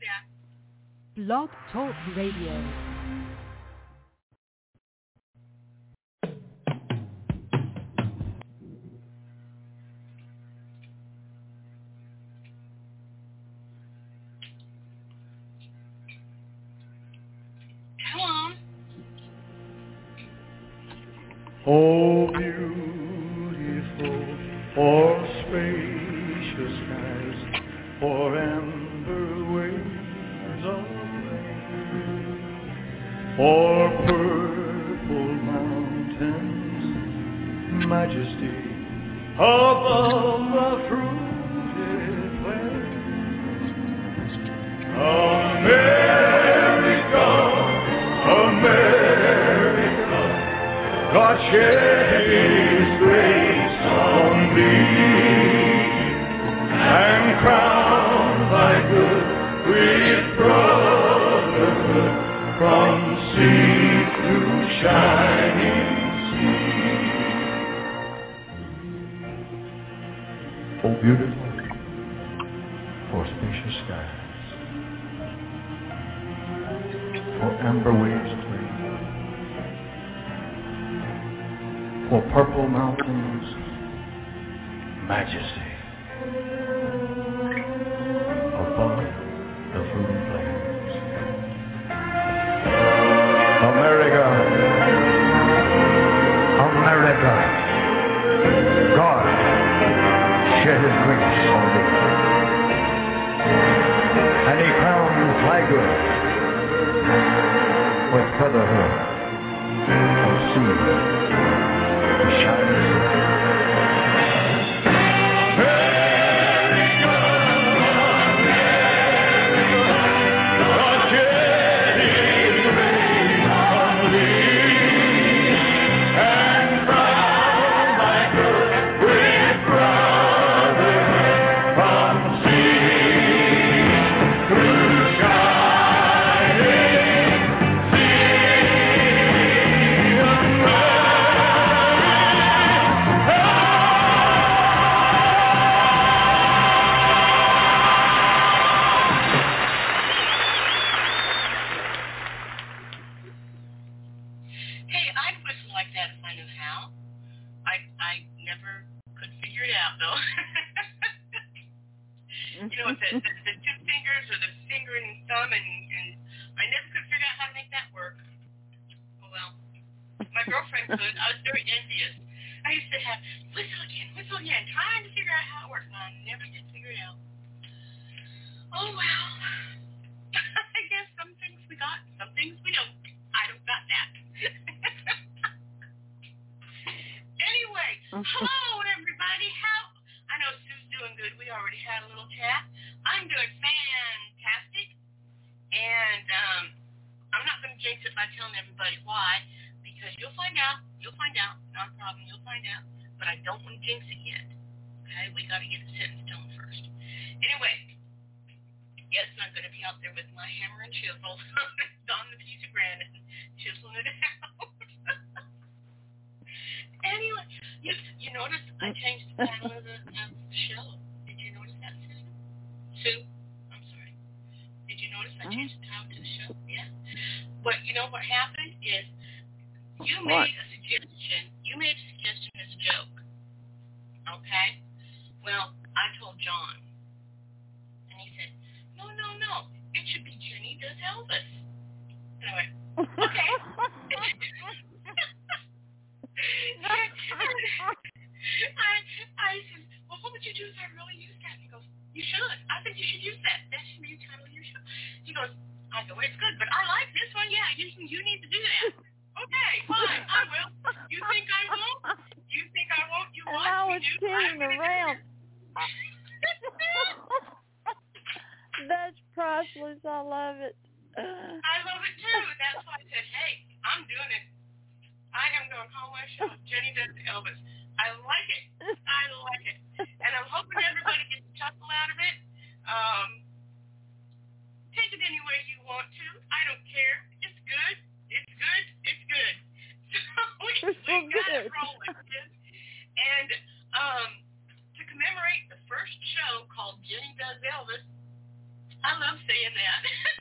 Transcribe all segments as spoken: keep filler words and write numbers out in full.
that. Blog Talk Radio. Oh, beautiful, for spacious skies, for amber waves of rain, for purple mountains, majesty above the fruited plains. America, America, God shed His grace on thee, and crown thy good with brotherhood from sea to shining sea. Oh, beautiful, for spacious skies, for amber waves of rain, for purple mountains, majesty above the fruited plains. America, America, God shed His grace on thee, and He crowned thy good with brotherhood of sea. I love saying that.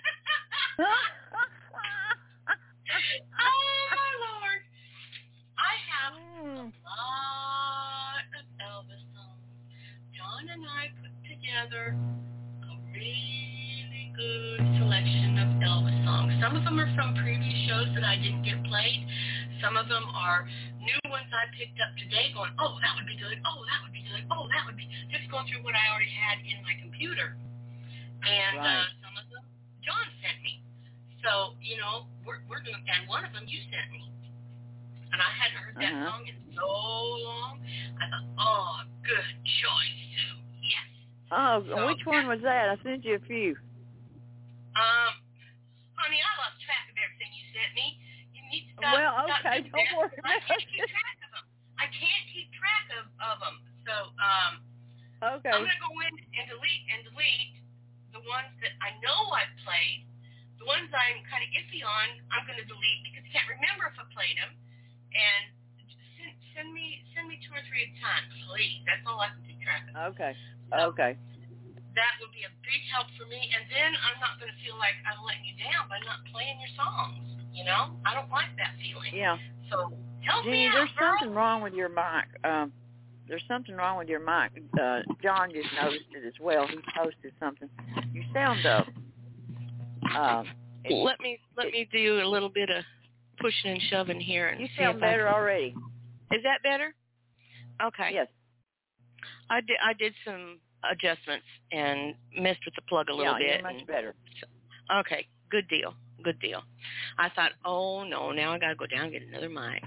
Oh, my Lord. I have a lot of Elvis songs. John and I put together a really good selection of Elvis songs. Some of them are from previous shows that I didn't get played. Some of them are new ones I picked up today going, oh, that would be good. Oh, that would be good. Oh, that would be just going through what I already had in my computer. And right. uh, some of them John sent me. So, you know, we're, we're doing, and one of them you sent me. And I hadn't heard that uh-huh. song in so long. I thought, oh, good choice, Sue. Yes. Oh, so, which one was that? I sent you a few. Um, honey, I lost track of everything you sent me. You need to stop. Well, stop okay, doing don't that, worry I about can't keep it. track of them. I can't keep track of, of them. So, um, okay. I'm going to go in and delete and delete the ones that I know I've played. The ones I'm kind of iffy on, I'm going to delete because I can't remember if I played them. And send, send me send me two or three at a time, please. That's all I can keep track of. Okay. So okay. That would be a big help for me. And then I'm not going to feel like I'm letting you down by not playing your songs. You know? I don't like that feeling. Yeah. So help Jeannie, me out, there's girl. something wrong with your mic. Um, there's something wrong with your mic. Uh, John just noticed it as well. He posted something. You sound uh, uh it, let me let it, me do a little bit of pushing and shoving here. And you see sound if better I can... already. Is that better? Okay. Yes. I did. I did some adjustments and messed with the plug a little yeah, bit. You're much and, better. So, okay. Good deal. Good deal. I thought, oh no, now I got to go down and get another mic.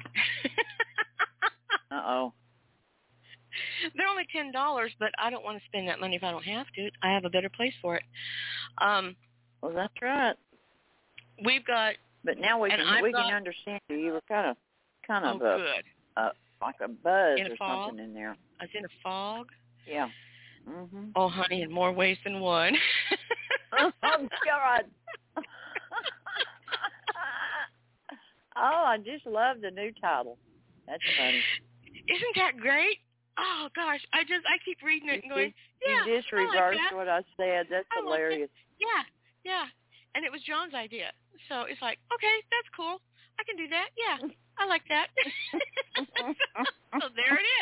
uh oh. They're only ten dollars, but I don't want to spend that money if I don't have to. I have a better place for it. Um. Well, that's right. We've got. But now we and can I've we got, can understand you. You were kind of kind of oh, a, good. Uh, like a buzz in a or fog? something in there. I was in a fog. Yeah. Mhm. Oh, honey, in more ways than one. Oh God. Oh, I just love the new title. That's funny. Isn't that great? Oh gosh, I just I keep reading it and going, yeah. You just I like reversed that. what I said. That's I like hilarious. it. Yeah, yeah. And it was John's idea. So it's like, okay, that's cool. I can do that. Yeah, I like that. So there it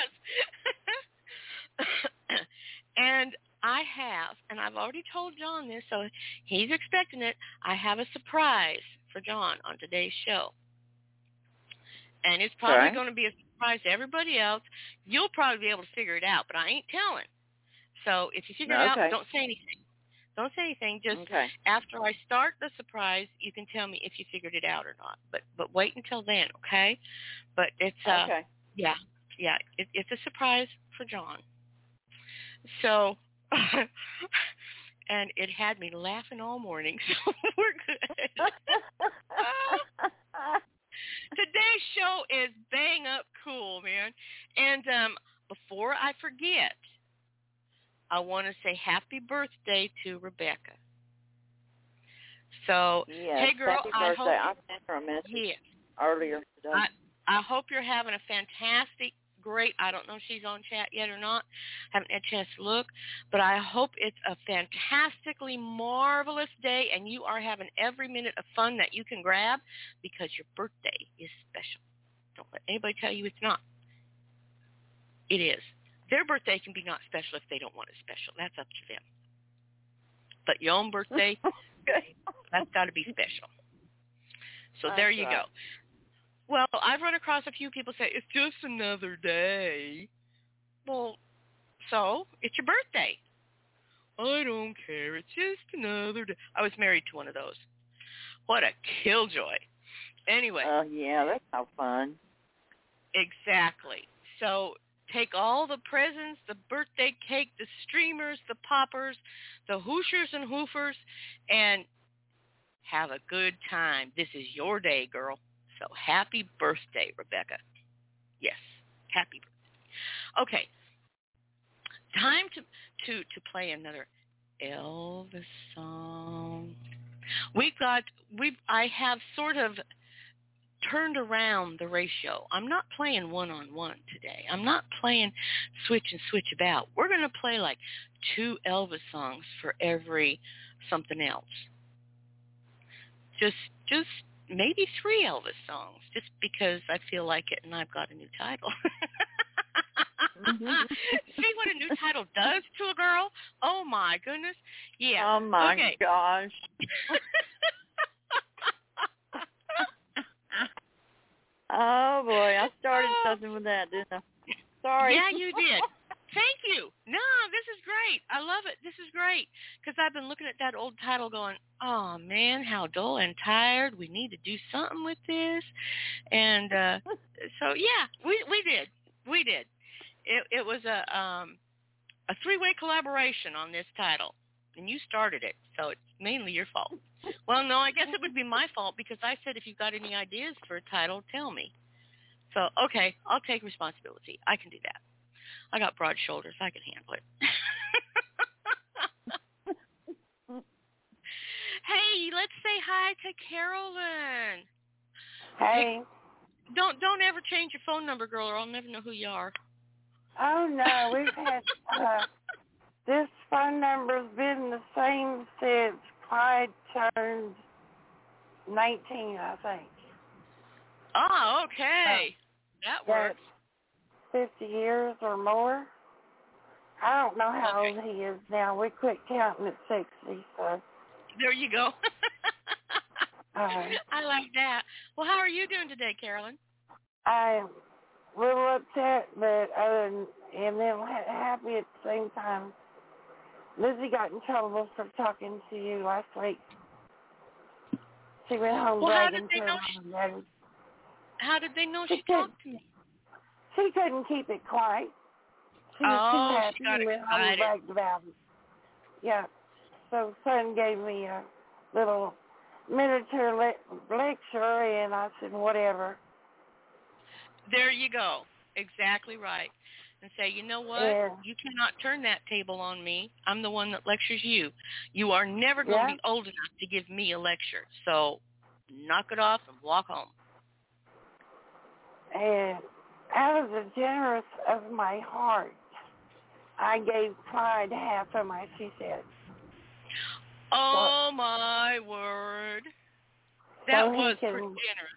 is. And I have, and I've already told John this, so he's expecting it. I have a surprise for John on today's show. And it's probably right. going to be a surprise to everybody else. You'll probably be able to figure it out, but I ain't telling. So if you figure it okay. out, don't say anything. Don't say anything. Just okay. after I start the surprise, you can tell me if you figured it out or not. But but wait until then, okay? But it's uh, okay. yeah, yeah. It, it's a surprise for John. So, and it had me laughing all morning. So we're good. Today's show is bang up cool, man. And um, before I forget, I want to say happy birthday to Rebecca. So, yes, hey, girl, happy I birthday. hope I sent her a message yes. earlier today. I, I hope you're having a fantastic, great, I don't know if she's on chat yet or not. Haven't had a chance to look. But I hope it's a fantastically marvelous day and you are having every minute of fun that you can grab because your birthday is special. Don't let anybody tell you it's not. It is. Their birthday can be not special if they don't want it special. That's up to them. But your own birthday, that's got to be special. So that's there you right. go. Well, I've run across a few people say, it's just another day. Well, so it's your birthday. I don't care. It's just another day. I was married to one of those. What a killjoy. Anyway. Oh, uh, yeah, that's no fun. Exactly. So take all the presents, the birthday cake, the streamers, the poppers, the Hoosiers and Hoofers, and have a good time. This is your day, girl. So happy birthday, Rebecca. Yes, happy birthday. Okay, time to, to, to play another Elvis song. We've got, we've, I have sort of turned around the ratio. I'm not playing one-on-one today. I'm not playing switch and switch about. We're going to play like two Elvis songs for every something else. Just, just maybe three Elvis songs, just because I feel like it, and I've got a new title. Mm-hmm. See what a new title does to a girl? Oh my goodness! Yeah. Oh my okay. gosh. Oh boy, I started something with that, didn't I? Sorry. Yeah, you did. Thank you. No, this is great. I love it. This is great. Because I've been looking at that old title going, oh, man, how dull and tired. We need to do something with this. And uh, so, yeah, we we did. We did. It, it was a um, a three-way collaboration on this title. And you started it, so it's mainly your fault. Well, no, I guess it would be my fault because I said if you've got any ideas for a title, tell me. So, okay, I'll take responsibility. I can do that. I got broad shoulders. I can handle it. Hey, let's say hi to Carolyn. Hey. Don't don't ever change your phone number, girl, or I'll never know who you are. Oh, no. We've had, uh, this phone number's been the same since Clyde turned nineteen, I think. Oh, okay. Uh, that works. fifty years or more. I don't know how Okay. old he is now. We quit counting at sixty, so. There you go. uh, I like that. Well, how are you doing today, Carolyn? I'm a little upset, but other than, and then ha- happy at the same time. Lizzie got in trouble for talking to you last week. She went home Well, how bragging did they to her know mom and daddy. How did they know She she could- talked to me? She couldn't keep it quiet. She was Oh, too she happy got and went home and excited. bragged about it. Yeah. So son gave me a little miniature le- lecture, and I said, whatever. There you go. Exactly right. And say, you know what? Yeah. You cannot turn that table on me. I'm the one that lectures you. You are never going to Yeah. be old enough to give me a lecture. So knock it off and walk home. And out of the generous of my heart, I gave Clyde half of my she said. Oh, my word. That so he was can, pretty generous.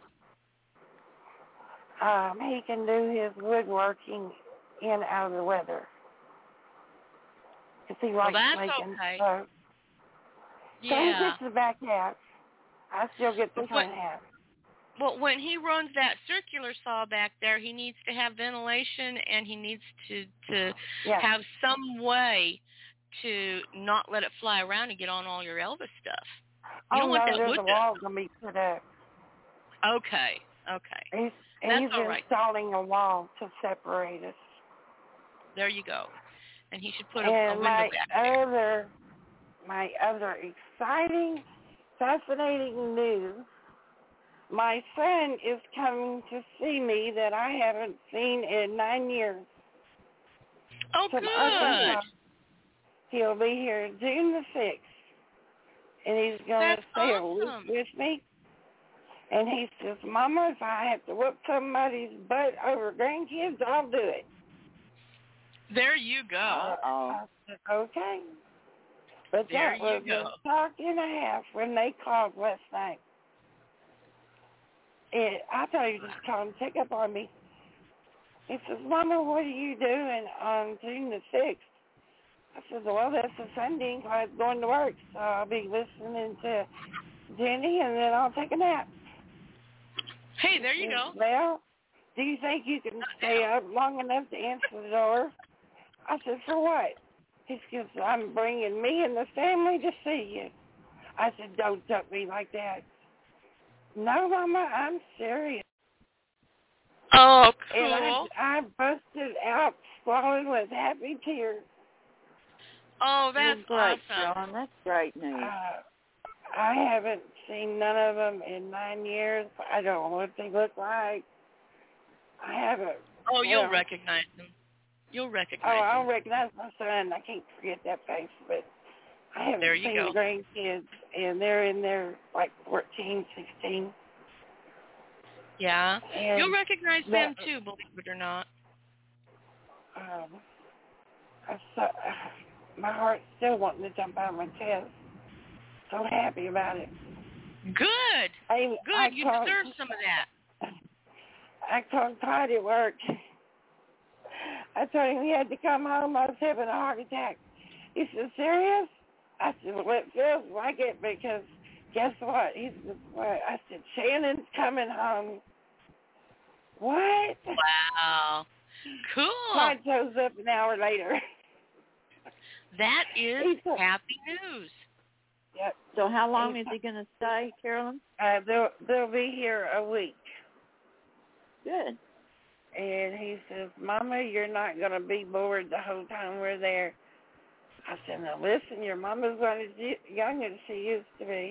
Um, he can do his woodworking in and out of the weather. Because he Well, likes that's making okay. stuff. So he Yeah. gets the back half. I still get the But front what- half. Well, when he runs that circular saw back there, he needs to have ventilation, and he needs to, to Yeah. have some way to not let it fly around and get on all your Elvis stuff. You oh, don't no, want that there's wood a wall going to be put up. to... Okay, okay. He's, That's he's all right. installing a wall to separate us. There you go. And he should put a, a And window my back there. other, my other exciting, fascinating news, my son is coming to see me that I haven't seen in nine years. Oh, From good. Arkansas. He'll be here June the sixth, and he's going That's to stay a awesome. week with me. And he says, Mama, if I have to whoop somebody's butt over grandkids, I'll do it. There you go. Uh-oh. I said, okay. But There that you was go. a talk and a half when they called last night. It, I thought he was just calling to check up on me. He says, Mama, what are you doing on June the sixth? I said, well, that's a Sunday, and Clyde's going to work, so I'll be listening to Jenny, and then I'll take a nap. Hey, there you He go. said, well, do you think you can stay up long enough to answer the door? I said, for what? He says, I'm bringing me and the family to see you. I said, don't duck me like that. No, Mama, I'm serious. Oh, And I, cool. I busted out squalling with happy tears. Oh, that's Well, great, awesome. John. That's great news. Uh, I haven't seen none of them in nine years. I don't know what they look like. I haven't. Oh, you'll well, recognize them. You'll Oh, recognize I'll them. recognize my son. I can't forget that face, but I haven't There you seen go. the grandkids, and they're in there like fourteen, sixteen. Yeah. And You'll recognize that- them, too, believe it or not. Um, I saw, my heart's still wanting to jump out of my chest. so happy about it. Good. I, Good. I You called, deserve some of that. I called Todd at work. I told him he had to come home. I was having a heart attack. He said, serious? I said, well, it feels like it because guess what? He said, what? I said, Shannon's coming home. What? Wow. Cool. Todd shows up an hour later. That is He said, happy news. yep. So how long He is he going to stay, Carolyn? Uh, they'll, they'll be here a week. Good. And he says, Mama, you're not going to be bored the whole time we're there. I said, now listen, your mama's not as y- young as she used to be.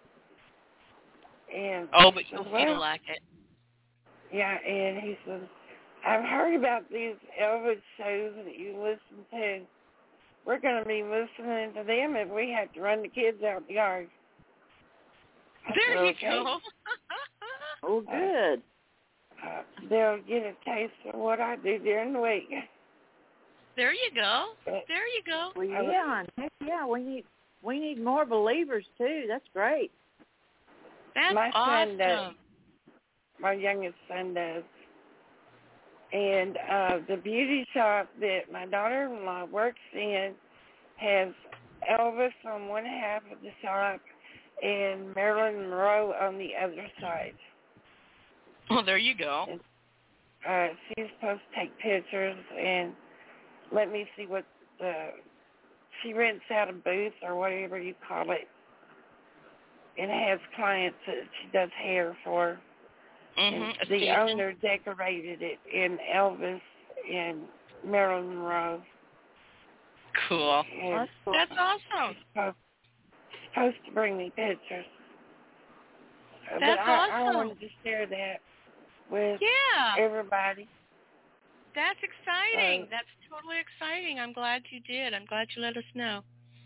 And Oh, but he you'll says, feel well, like it. yeah, and he says, I've heard about these Elvis shows that you listen to. We're going to be listening to them if we have to run the kids out the yard. I There said, you okay. go. Oh, good. Uh, they'll get a taste of what I do during the week. There you go. There you go. Well, yeah, heck yeah. We need we need more believers too. That's great. That's My awesome. son does. My youngest son does. And uh, the beauty shop that my daughter-in-law works in has Elvis on one half of the shop and Marilyn Monroe on the other side. Well, there you go. And, uh, she's supposed to take pictures and let me see what the, she rents out a booth or whatever you call it, and has clients that she does hair for. Mm-hmm. And the owner decorated it in Elvis and Marilyn Monroe. Cool. And That's cool. That's awesome. she's supposed, supposed to bring me pictures. Uh, That's but I, awesome. I wanted to share that with Yeah. everybody. That's exciting. Uh, That's totally exciting. I'm glad you did. I'm glad you let us know.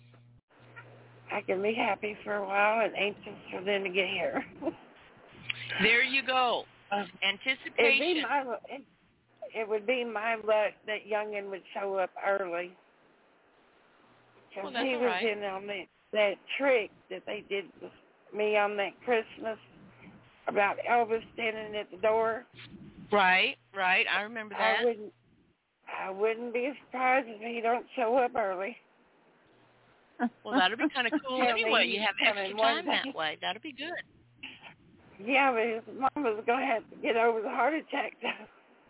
I can be happy for a while and anxious for them to get here. There you go. Uh, It'd be Anticipation. my, it, it would be my luck that Youngin would show up early. Because Well, that's he all was right. in on that, that trick that they did with me on that Christmas about Elvis standing at the door. Right, right. I remember that. I wouldn't, I wouldn't be surprised if he don't show up early. Well, that'll be kind of cool Tell anyway. me You have he's extra coming one time day. that way. That'll be good. Yeah, but his mama's going to have to get over the heart attack though.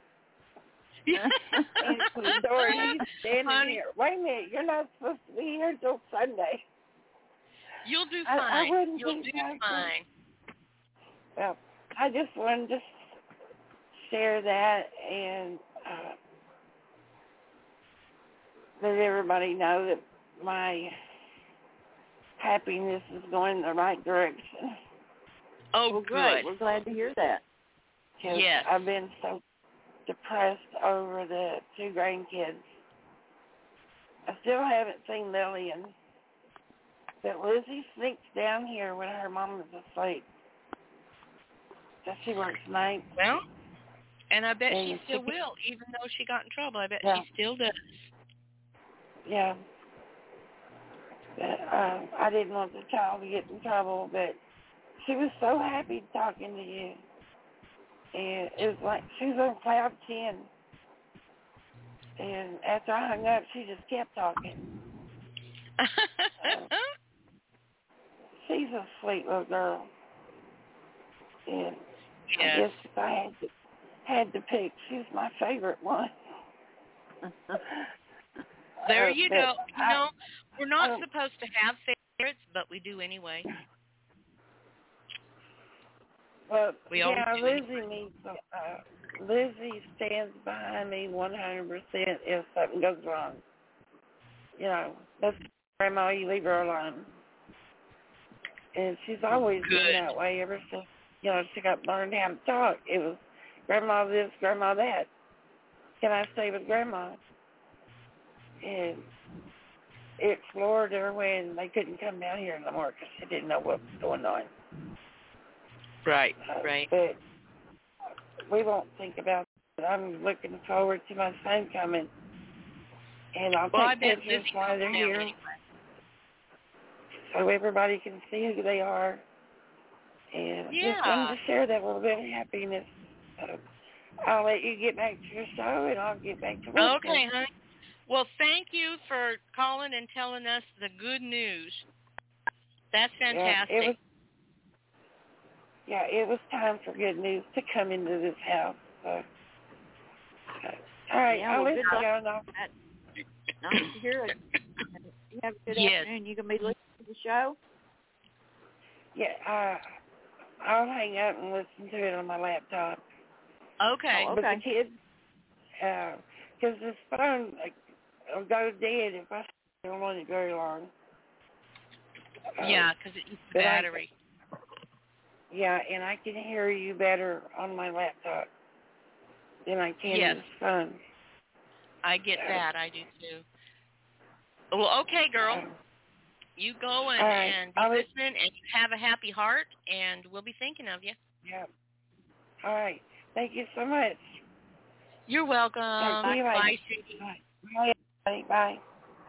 Answer the door and he's standing Honey, here. Wait a minute, you're not supposed to be here till Sunday. You'll do I- fine. I wouldn't You'll be do surprised. fine. Well, I just wanted to share that and uh, let everybody know that my happiness is going in the right direction. Oh, Well, good. great. We're glad to hear that. 'Cause Yes. I've been so depressed over the two grandkids. I still haven't seen Lillian, but Lizzie sneaks down here when her mom is asleep. So she works nights. Well, and I bet And she still she- will, even though she got in trouble. I bet Yeah. she still does. Yeah. But, uh, I didn't want the child to get in trouble, but she was so happy talking to you. And it was like she was on cloud ten. And after I hung up, she just kept talking. She's a sweet little girl. And I Yes. guess if I had to, had to pick, she's my favorite one. There Uh, you but go. You I- know, we're not I- supposed to have favorites, but we do anyway. Well, We yeah, always do Lizzie needs. Uh, Lizzie stands behind me one hundred percent if something goes wrong. You know, that's Grandma. You leave her alone, and she's always Good. been that way ever since. You know, she got learned how to talk. It was Grandma this, Grandma that. Can I stay with Grandma? And it floored her when they couldn't come down here no more because she didn't know what was going on. Right, Uh, right. But we won't think about it. I'm looking forward to my son coming. And I'll Well, I take bet pictures Lizzie while comes they're down here. anyway. so everybody can see who they are. And Yeah. just wanted to share that little bit of happiness. So I'll let you get back to your show, and I'll get back to listening. Okay, honey. Well, thank you for calling and telling us the good news. That's fantastic. Yeah, it was, yeah, it was time for good news to come into this house. So, uh, all right, Yeah, I'll well, let good you go now. Nice to hear it. You have a good Yes. afternoon. You gonna be listening to the show? Yeah, uh, I'll hang up and listen to it on my laptop. Okay. Oh, But okay. the kids, because this phone uh, will go dead if I don't want it very long. Uh, Yeah, because it eats the but I- battery. Yeah, and I can hear you better on my laptop than I can Yes. on this phone. I get Uh, that. I do too. Well, okay, girl. Uh, You go and, all right. and be I'll let- listening, and you have a happy heart, and we'll be thinking of you. Yeah. All right. Thank you so much. You're welcome. Talk to you later. Bye, sweetie. Bye. Bye. Bye. Bye.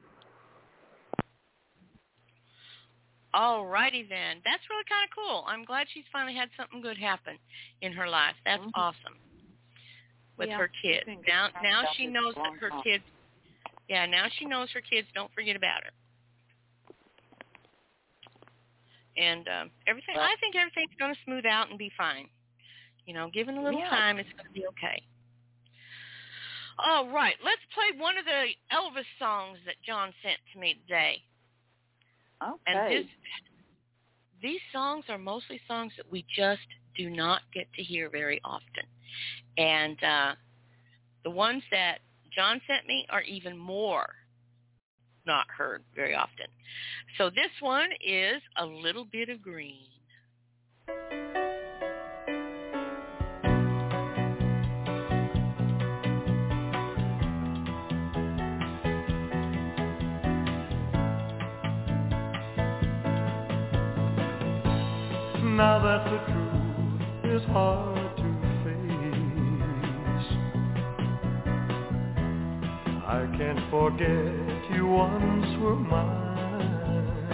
All righty then. That's really kind of cool. I'm glad she's finally had something good happen in her life. That's Mhm. awesome. With Yeah, her kids. she's been Now, concerned now about she this knows for a that long her time. kids. Yeah, now she knows her kids don't forget about her. And um, everything. Well- I think everything's going to smooth out and be fine. You know, given a little Yeah. time, it's going to be okay. All right, let's play one of the Elvis songs that John sent to me today. Okay. And this, these songs are mostly songs that we just do not get to hear very often. And uh, the ones that John sent me are even more not heard very often. So this one is A Little Bit of Green. Now that the truth is hard to face, I can't forget you once were mine.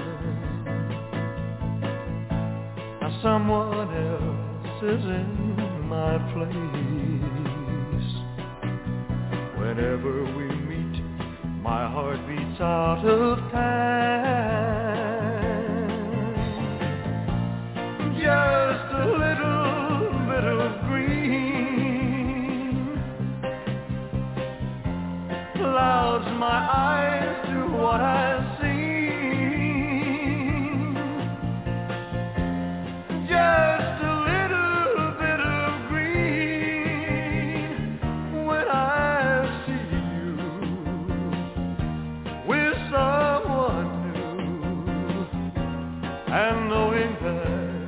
Now someone else is in my place. Whenever we meet, my heart beats out of time. Just a little bit of green clouds my eyes to what I see. Just a little bit of green when I see you with someone new, and knowing that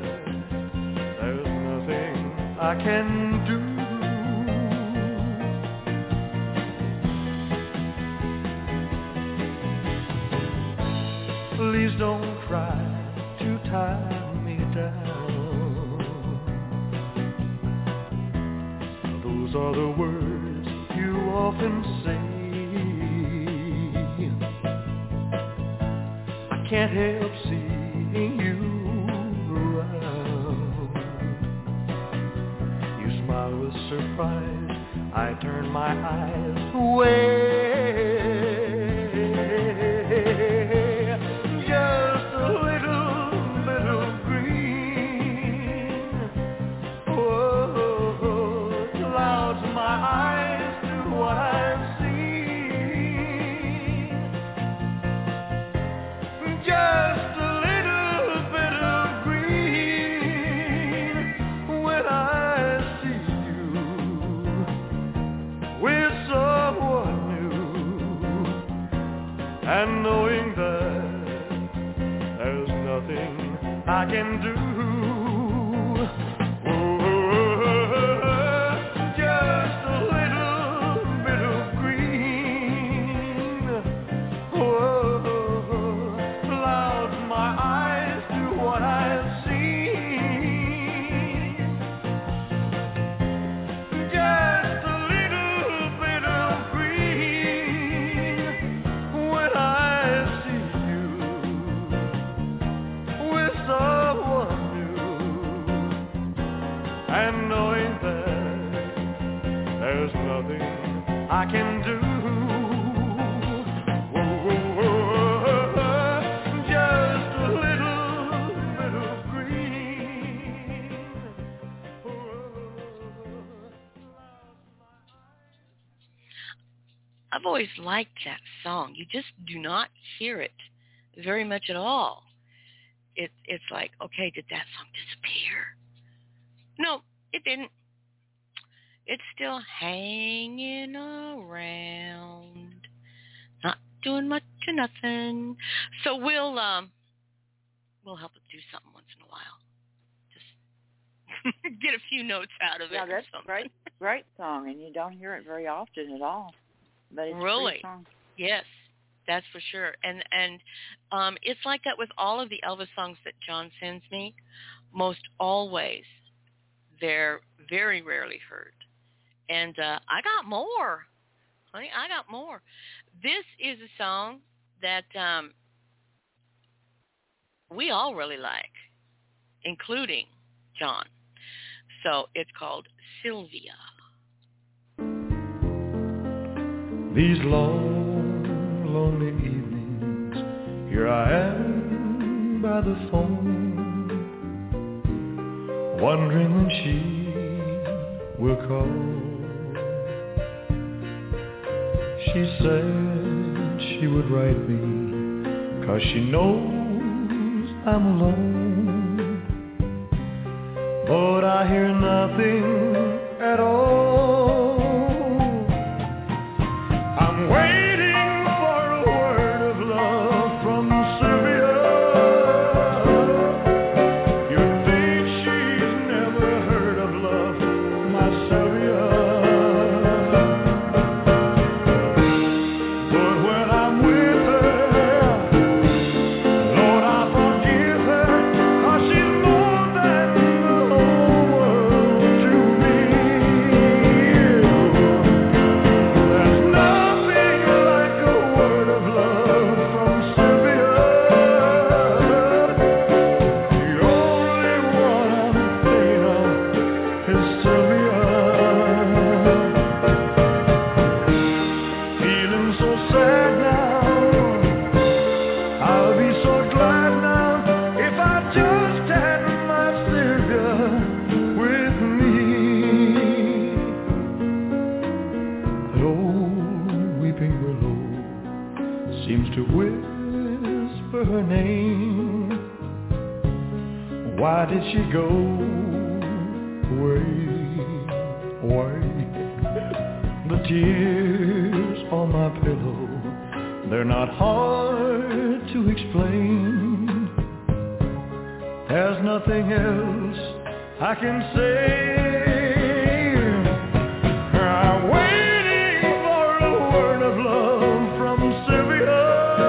I can do. Please don't try to tie me down. Those are the words you often say. I can't help seeing you with surprise, I turn my eyes away. Just a little bit of green, oh, clouds my eyes to what I see. Just a little bit of green when I and knowing that there's nothing I can do. Oh, just a little bit of green. Oh, clouds my eyes to what I see. Just a little bit of green when I see you and knowing that there's nothing I can do. Whoa, whoa, whoa, just a little bit of green. I've always liked that song. You just do not hear it very much at all. It, it's like, okay, did that song disappear? No, it didn't. It's still hanging around, not doing much or nothing. So we'll um, we'll help it do something once in a while. Just get a few notes out of yeah, it. Yeah, that's a great, great song, and you don't hear it very often at all. But it's really, a great song. Yes, that's for sure. And and um, it's like that with all of the Elvis songs that John sends me. Most always, they're very rarely heard. And uh, I got more. Honey, I got more. This is a song that um, we all really like, including John. So it's called Sylvia. These long, lonely evenings, here I am by the phone, wondering when she will call. She said she would write me, 'cause she knows I'm alone. But I hear nothing at all. I'm waiting for a word of love from Sylvia. You'd think she's never heard of love, my Sylvia. But when I'm with her, Lord, I forgive her, 'cause she's more than the whole world to me. There's nothing like a word of love from Sylvia. The only one I'm thinking of is Sylvia. Feeling so sad now, I'll be so glad now if I just had my Sylvia with me. That old weeping willow seems to whisper her name. Why did she go away, away? The tears on my pillow, they're not hard to explain. There's nothing else I can say. I'm waiting for a word of love from Sylvia.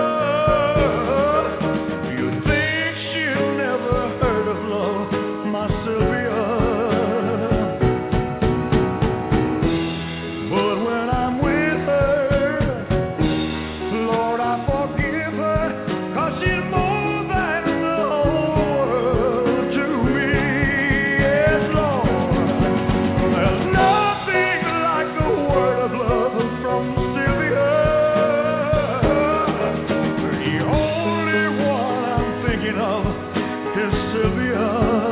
You think she'll never heard of love, my Sylvia. But when I'm with her, Lord, I forgive her, 'cause she's more than the whole world to me. Yes, Lord, there's nothing like a word of love from Sylvia. The only one I'm thinking of is Sylvia.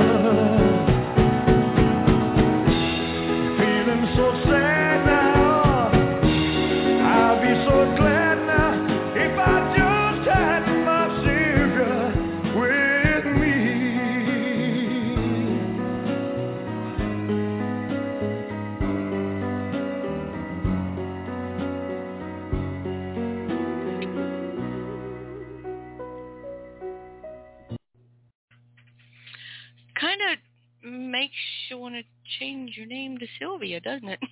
Feeling so sad now, I'll be so glad now if I just had my Sylvia with me. Kind of makes you want to change your name to Sylvia, doesn't it?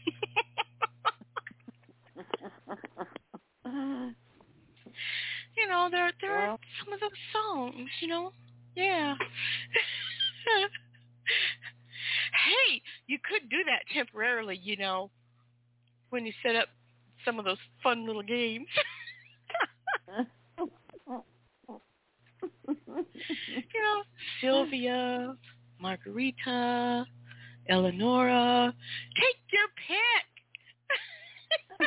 You know, there there are Well- some of those songs, you know. Yeah. Hey, you could do that temporarily, you know, when you set up some of those fun little games. You know, Sylvia, Margarita, Eleonora, take your pick.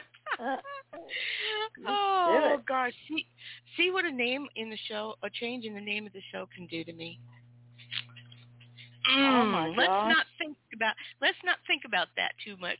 Oh gosh, see, see what a name in the show, a change in the name of the show can do to me. Mm, oh my let's gosh. not think about let's not think about that too much.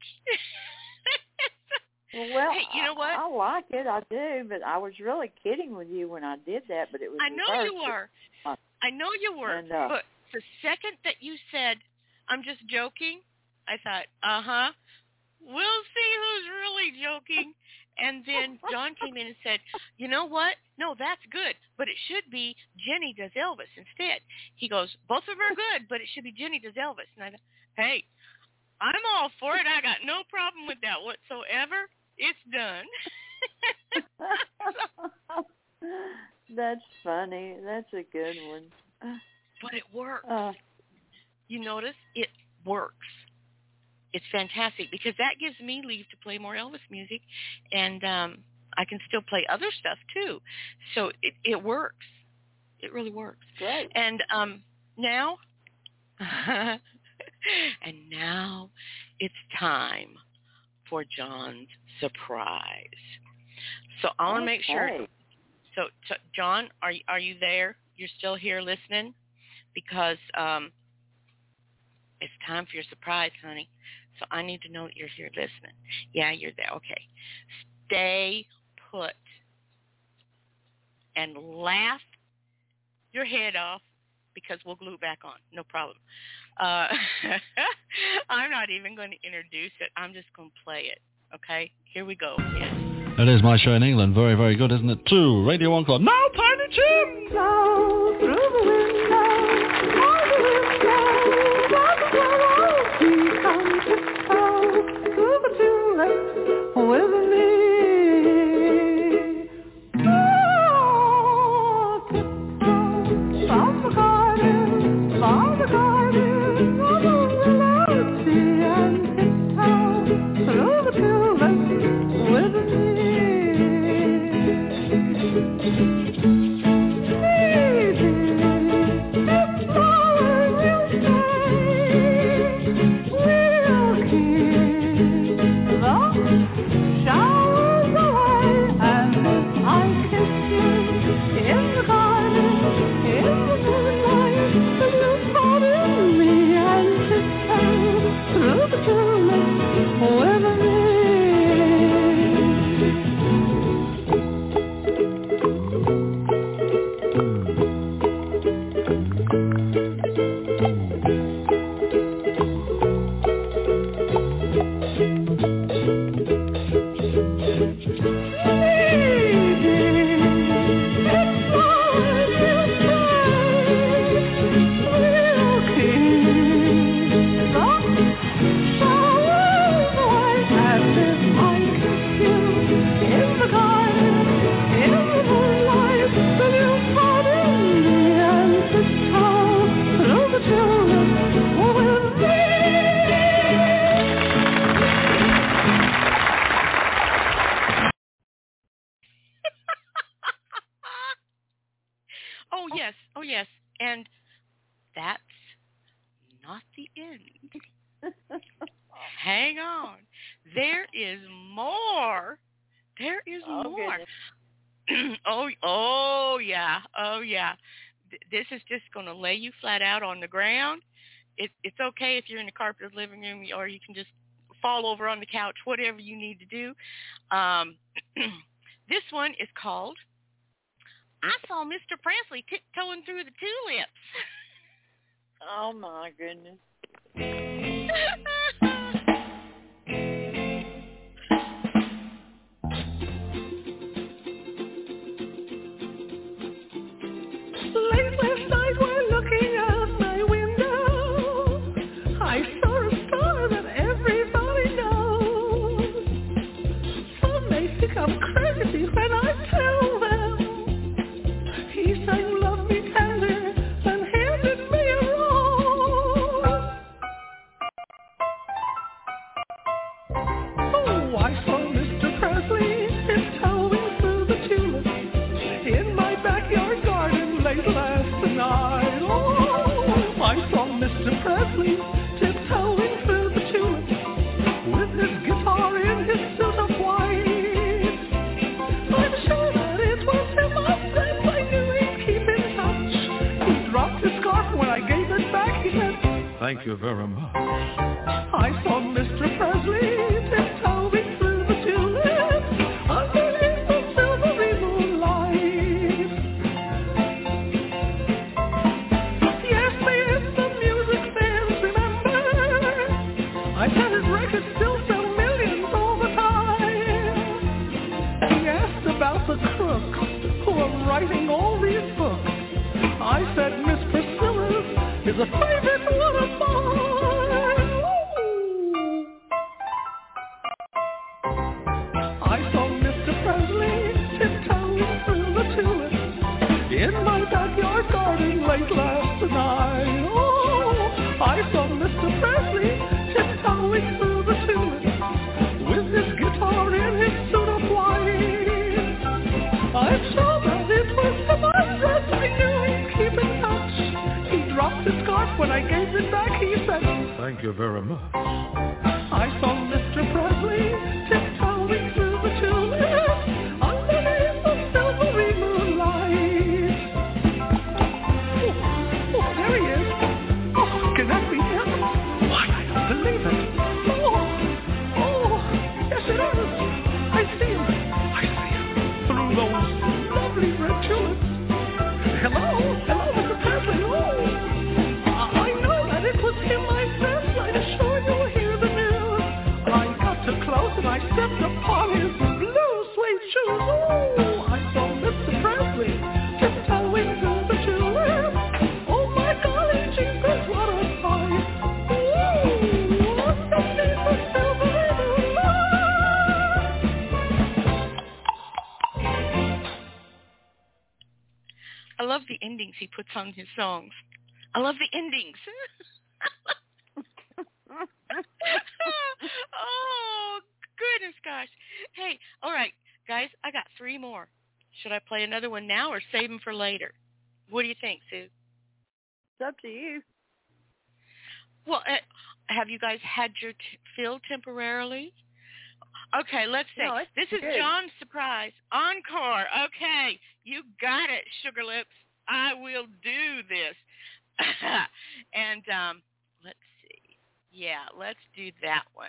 Well, hey, you know what? I, I like it, I do, but I was really kidding with you when I did that, but it was I know reversed. you were. I know you were. And, uh, but the second that you said, I'm just joking, I thought, uh-huh, we'll see who's really joking. And then John came in and said, you know what? No, that's good, but it should be Jenny does Elvis instead. He goes, both of them are good, but it should be Jenny does Elvis. And I thought, hey, I'm all for it. I got no problem with that whatsoever. It's done. That's funny. That's a good one. But it works. Uh, you notice? It works. It's fantastic because that gives me leave to play more Elvis music, and um, I can still play other stuff too. So it, it works. It really works. Great. And um, now, and now it's time for John's surprise. So I want to make sure. Okay. So, t- John, are you, are you there? You're still here listening? Because um, it's time for your surprise, honey. So I need to know that you're here listening. Yeah, you're there. Okay. Stay put and laugh your head off because we'll glue it back on. No problem. Uh, I'm not even going to introduce it. I'm just going to play it. Okay? Here we go. Yes. It is my show in England. Very, very good, isn't it? To Radio One Club. Now, Tiny Jim! Now, through the window, on the window, down the window, he comes to town, through the tulip, with me. Oh, tiptoe, from the garden, from the garden, among the roses, and tiptoe, through the tulip, with me. Oh, yes. Oh, yes. And that's not the end. Hang on. There is more. There is Oh, more. goodness. oh, oh, yeah. Oh, yeah. Th- This is just going to lay you flat out on the ground. It, it's okay if you're in the carpeted living room, or you can just fall over on the couch, whatever you need to do. Um, this one is called I Saw Mister Presley Tiptoeing Through the Tulips. Oh, my goodness. Late last night while looking out my window, I saw a star that everybody knows. Some may think I'm crazy when I tell them he sang Love Me Tender and handed me a rose. said, thank you very much. I saw Mister Presley tiptoeing through the tulips underneath the silvery moonlight. Yes, there's the music fans remember. I bet his records still sell millions over time. He asked about the crooks who are writing all these books. I said Miss Priscilla's is a favorite one of mine. Ooh. I saw Mister Presley tiptoeing through the tulips in my backyard garden late last night. Oh, I saw Mister Presley tiptoeing through the tulips with his guitar in his suit of white. I'm sure that it was the my dress I knew. Dropped his scarf when I gave it back. He said, thank you very much. I saw Mister Presley tiptoeing through the tulips underneath the silvery moonlight. Oh, oh, there he is. Oh, can that be him? Why, I don't believe it. Oh, oh, yes it is. I see him. I see him through those lovely red tulips. Hello, hello, Mister Presley. Oh. And I stepped upon his blue suede shoes. Oh, I saw Mister Presley tiptoeing through the tulips. Oh my golly Jesus, what a sight! Ooh, underneath the silvery moonlight. I love the endings he puts on his songs. I love the endings. Oh, goodness gosh. Hey, all right, guys, I got three more. Should I play another one now or save them for later? What do you think, Sue? It's up to you. Well, uh, have you guys had your t- fill temporarily? Okay, let's see. No, this is good. John's surprise. Encore. Okay, you got it, Sugar Lips. I will do this. and um, let's see. Yeah, let's do that one.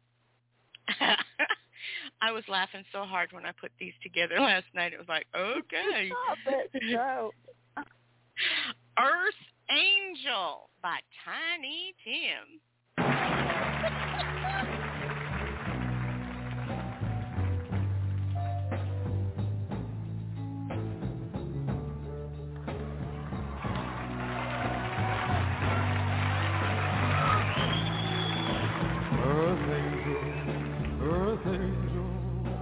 I was laughing so hard when I put these together last night. It was like, okay. Stop it. No. Earth Angel by Tiny Tim. Earth angel, earth angel,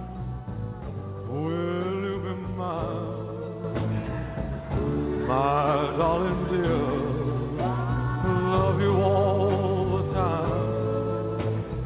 will you be mine? My darling dear, love you all the time.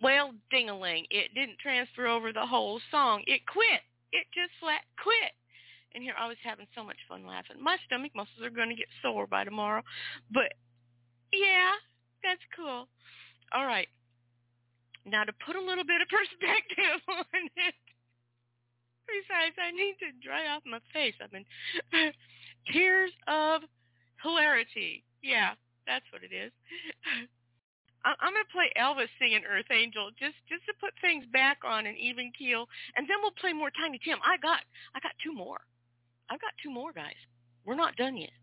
Well, ding-a-ling, it didn't transfer over the whole song. It quit. It just flat quit. And here I was having so much fun laughing. My stomach muscles are going to get sore by tomorrow. But, yeah, that's cool. All right. Now, to put a little bit of perspective on it, besides, I need to dry off my face. I've been tears of hilarity. Yeah, that's what it is. I'm going to play Elvis singing Earth Angel just, just to put things back on an even keel, and then we'll play more Tiny Tim. I got I got two more. I've got two more, guys. We're not done yet.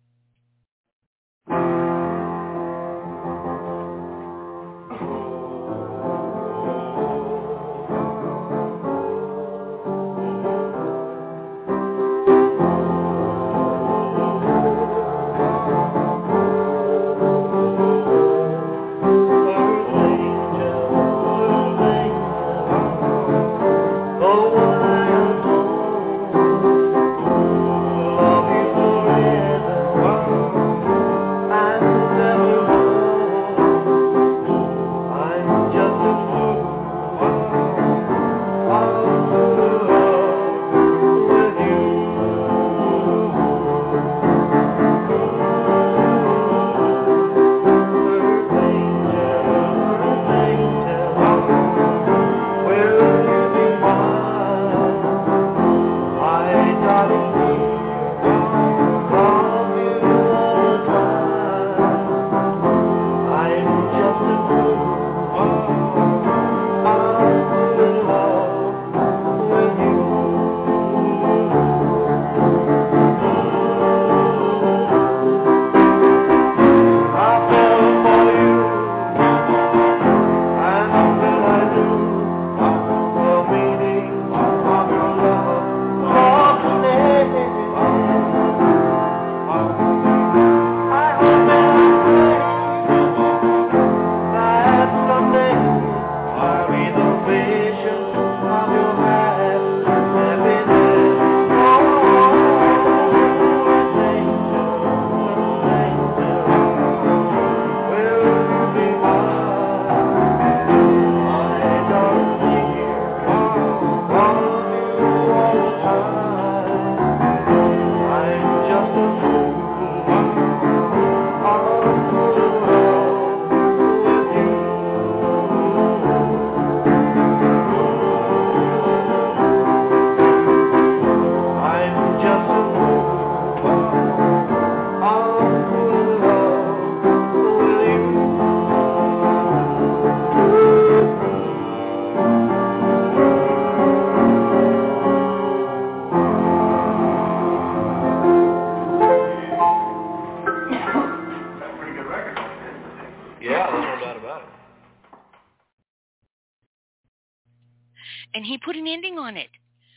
And he put an ending on it.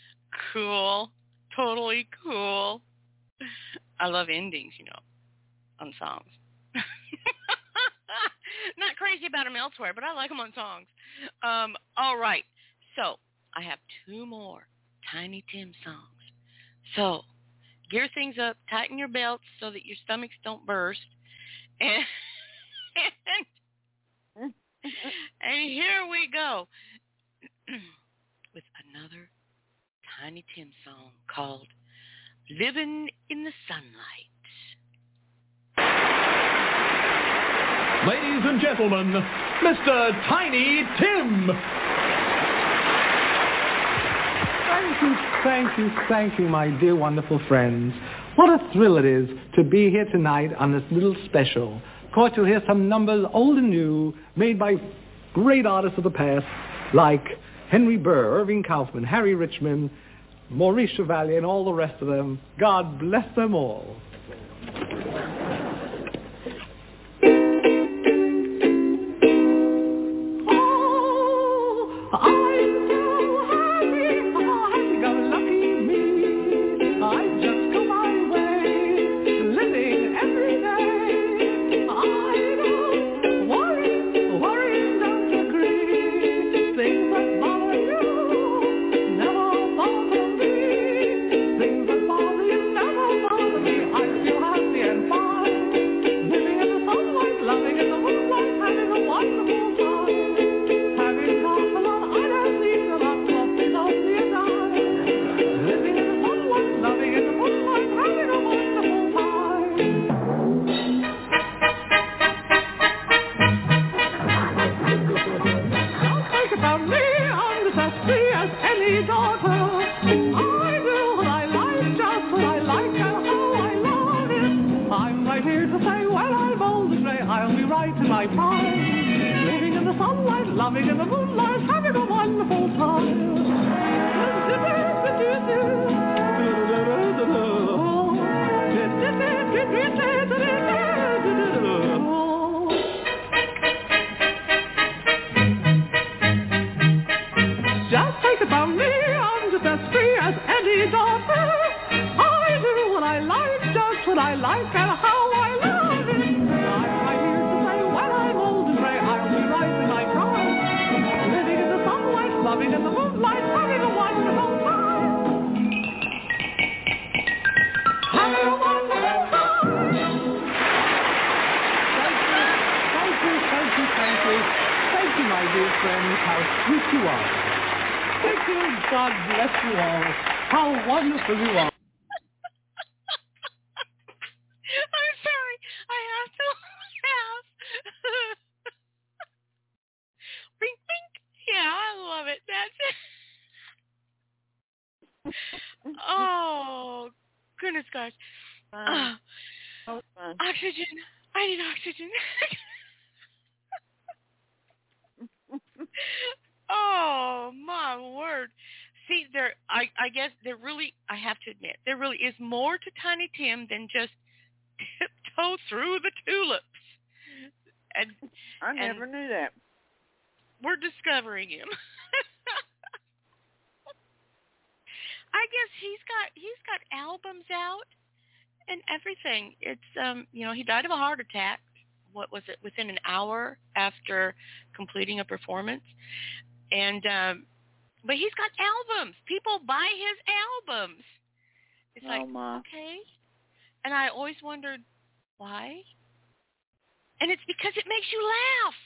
Cool. Totally cool. I love endings, you know, on songs. Not crazy about them elsewhere, but I like them on songs. Um, all right. So I have two more Tiny Tim songs. So gear things up, tighten your belts so that your stomachs don't burst. And, and, and here we go. With another Tiny Tim song called Living in the Sunlight. Ladies and gentlemen, Mister Tiny Tim. Thank you, thank you, thank you, my dear wonderful friends. What a thrill it is to be here tonight on this little special. Of course, you'll hear some numbers, old and new, made by great artists of the past, like Henry Burr, Irving Kaufman, Harry Richmond, Maurice Chevalier, and all the rest of them. God bless them all. Oh, I'm so happy, oh, happy-go-lucky me. I just go my way, living every day. I don't worry, worry, don't agree. Things that bother you never bother me. Things that bother you never bother me. I any daughter. I do what I like, just what I like, and how I love it. I'm right here to say, when I'm old and grey, I'll be right in my prime. Living in the sunlight, loving in the moonlight, having a wonderful time. Just think about me, I'm just as free as any daughter. I do what I like, just what I like, and how I love it. I'm right here to say, when I'm old and grey, I'll be right in my prime. Living in the sunlight, loving in the moonlight, having a wonderful time. Having a wonderful time. Thank you, thank you, thank you. Thank you, my dear friends, how sweet you are. Thank you, God bless you all. How wonderful you are. I'm sorry. I have to laugh. Bing, bing. Yeah, I love it. That's it. Oh, goodness gosh. Uh, So fun. oxygen. I need oxygen. Oh, my word. See, there. I, I guess there really, I have to admit, there really is more to Tiny Tim than just tiptoe through the tulips. And I and never knew that. we're discovering him. I guess he's got he's got albums out and everything. It's um you know, he died of a heart attack. What was it? Within an hour after completing a performance. And um but he's got albums. People buy his albums. It's Oh, like, my. okay. And I always wondered why. And it's because it makes you laugh.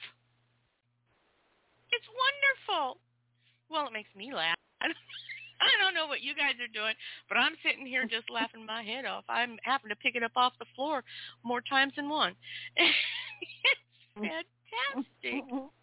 It's wonderful. Well, it makes me laugh. I don't know what you guys are doing, but I'm sitting here just laughing my head off. I'm having to pick it up off the floor more times than one. It's fantastic.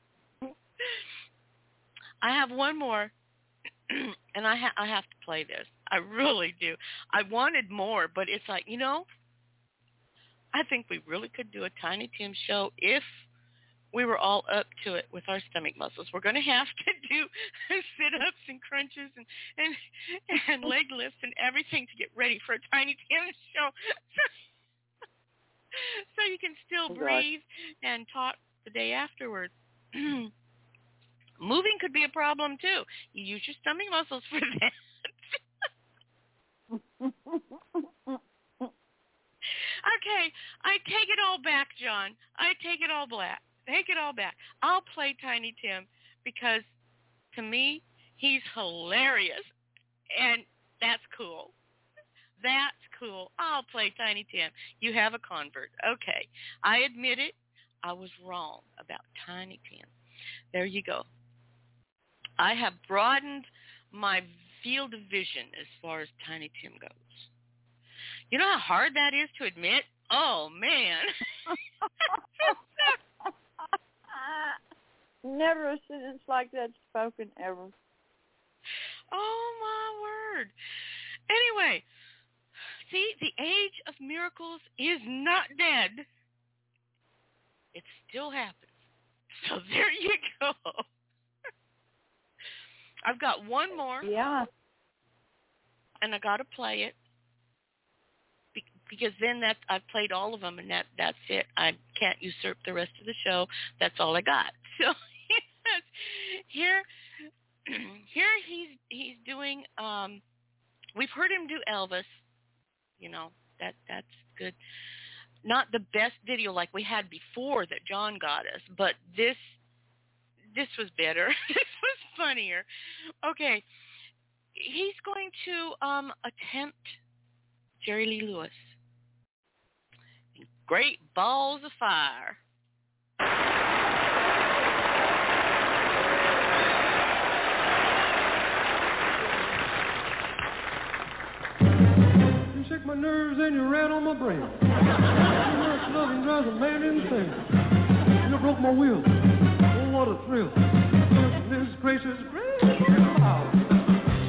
I have one more, and I, ha- I have to play this. I really do. I wanted more, but it's like, you know, I think we really could do a Tiny Tim show if we were all up to it with our stomach muscles. We're going to have to do sit-ups and crunches and, and and leg lifts and everything to get ready for a Tiny Tim show. So you can still Oh, breathe and talk the day afterward. Moving could be a problem, too. You use your stomach muscles for that. Okay, I take it all back, John. I take it all back. Take it all back. I'll play Tiny Tim because, to me, he's hilarious, and that's cool. That's cool. I'll play Tiny Tim. You have a convert. Okay, I admit it. I was wrong about Tiny Tim. There you go. I have broadened my field of vision as far as Tiny Tim goes. You know how hard that is to admit? Oh, man. Never a sentence like that spoken ever. Oh, my word. Anyway, see, the age of miracles is not dead. It still happens. So there you go. I've got one more. Yeah. And I got to play it. Because then that I've played all of them, and that that's it. I can't usurp the rest of the show. That's all I got. So here, here he's he's doing. Um, we've heard him do Elvis. You know that that's good. Not the best video like we had before that John got us, but this this was better. This was funnier. Okay, he's going to um, attempt Jerry Lee Lewis. Great Balls of Fire. You shake my nerves and you ran on my brain. Too much loving drives a man insane. You broke my will. Oh, what a thrill. Goodness gracious, gracious. Wow.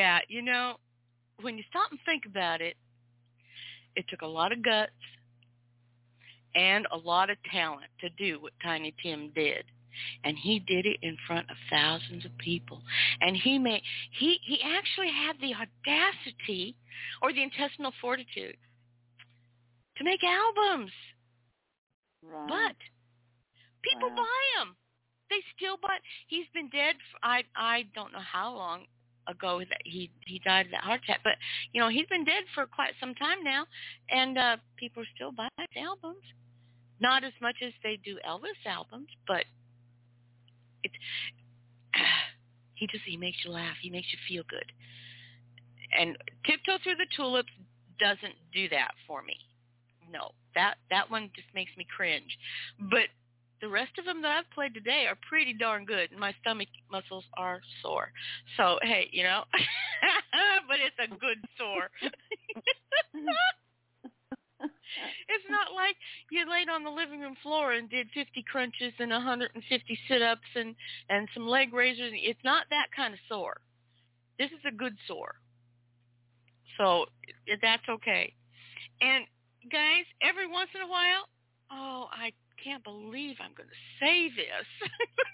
that, you know, when you stop and think about it, it took a lot of guts and a lot of talent to do what Tiny Tim did. And he did it in front of thousands of people. And he made he he actually had the audacity or the intestinal fortitude to make albums. Right. But people Wow. buy them. They still buy. He's been dead for, I I don't know how long ago that he he died of that heart attack, but you know, he's been dead for quite some time now, and uh people are still buying his albums. Not as much as they do Elvis albums, but it's he just he makes you laugh. He makes you feel good. And Tiptoe Through the Tulips doesn't do that for me. No, that that one just makes me cringe. But the rest of them that I've played today are pretty darn good, and my stomach muscles are sore. So, hey, you know, but it's a good sore. It's not like you laid on the living room floor and did fifty crunches and one hundred fifty sit-ups and, and some leg raisers. It's not that kind of sore. This is a good sore. So that's okay. And, guys, every once in a while, oh, I can't believe I'm going to say this.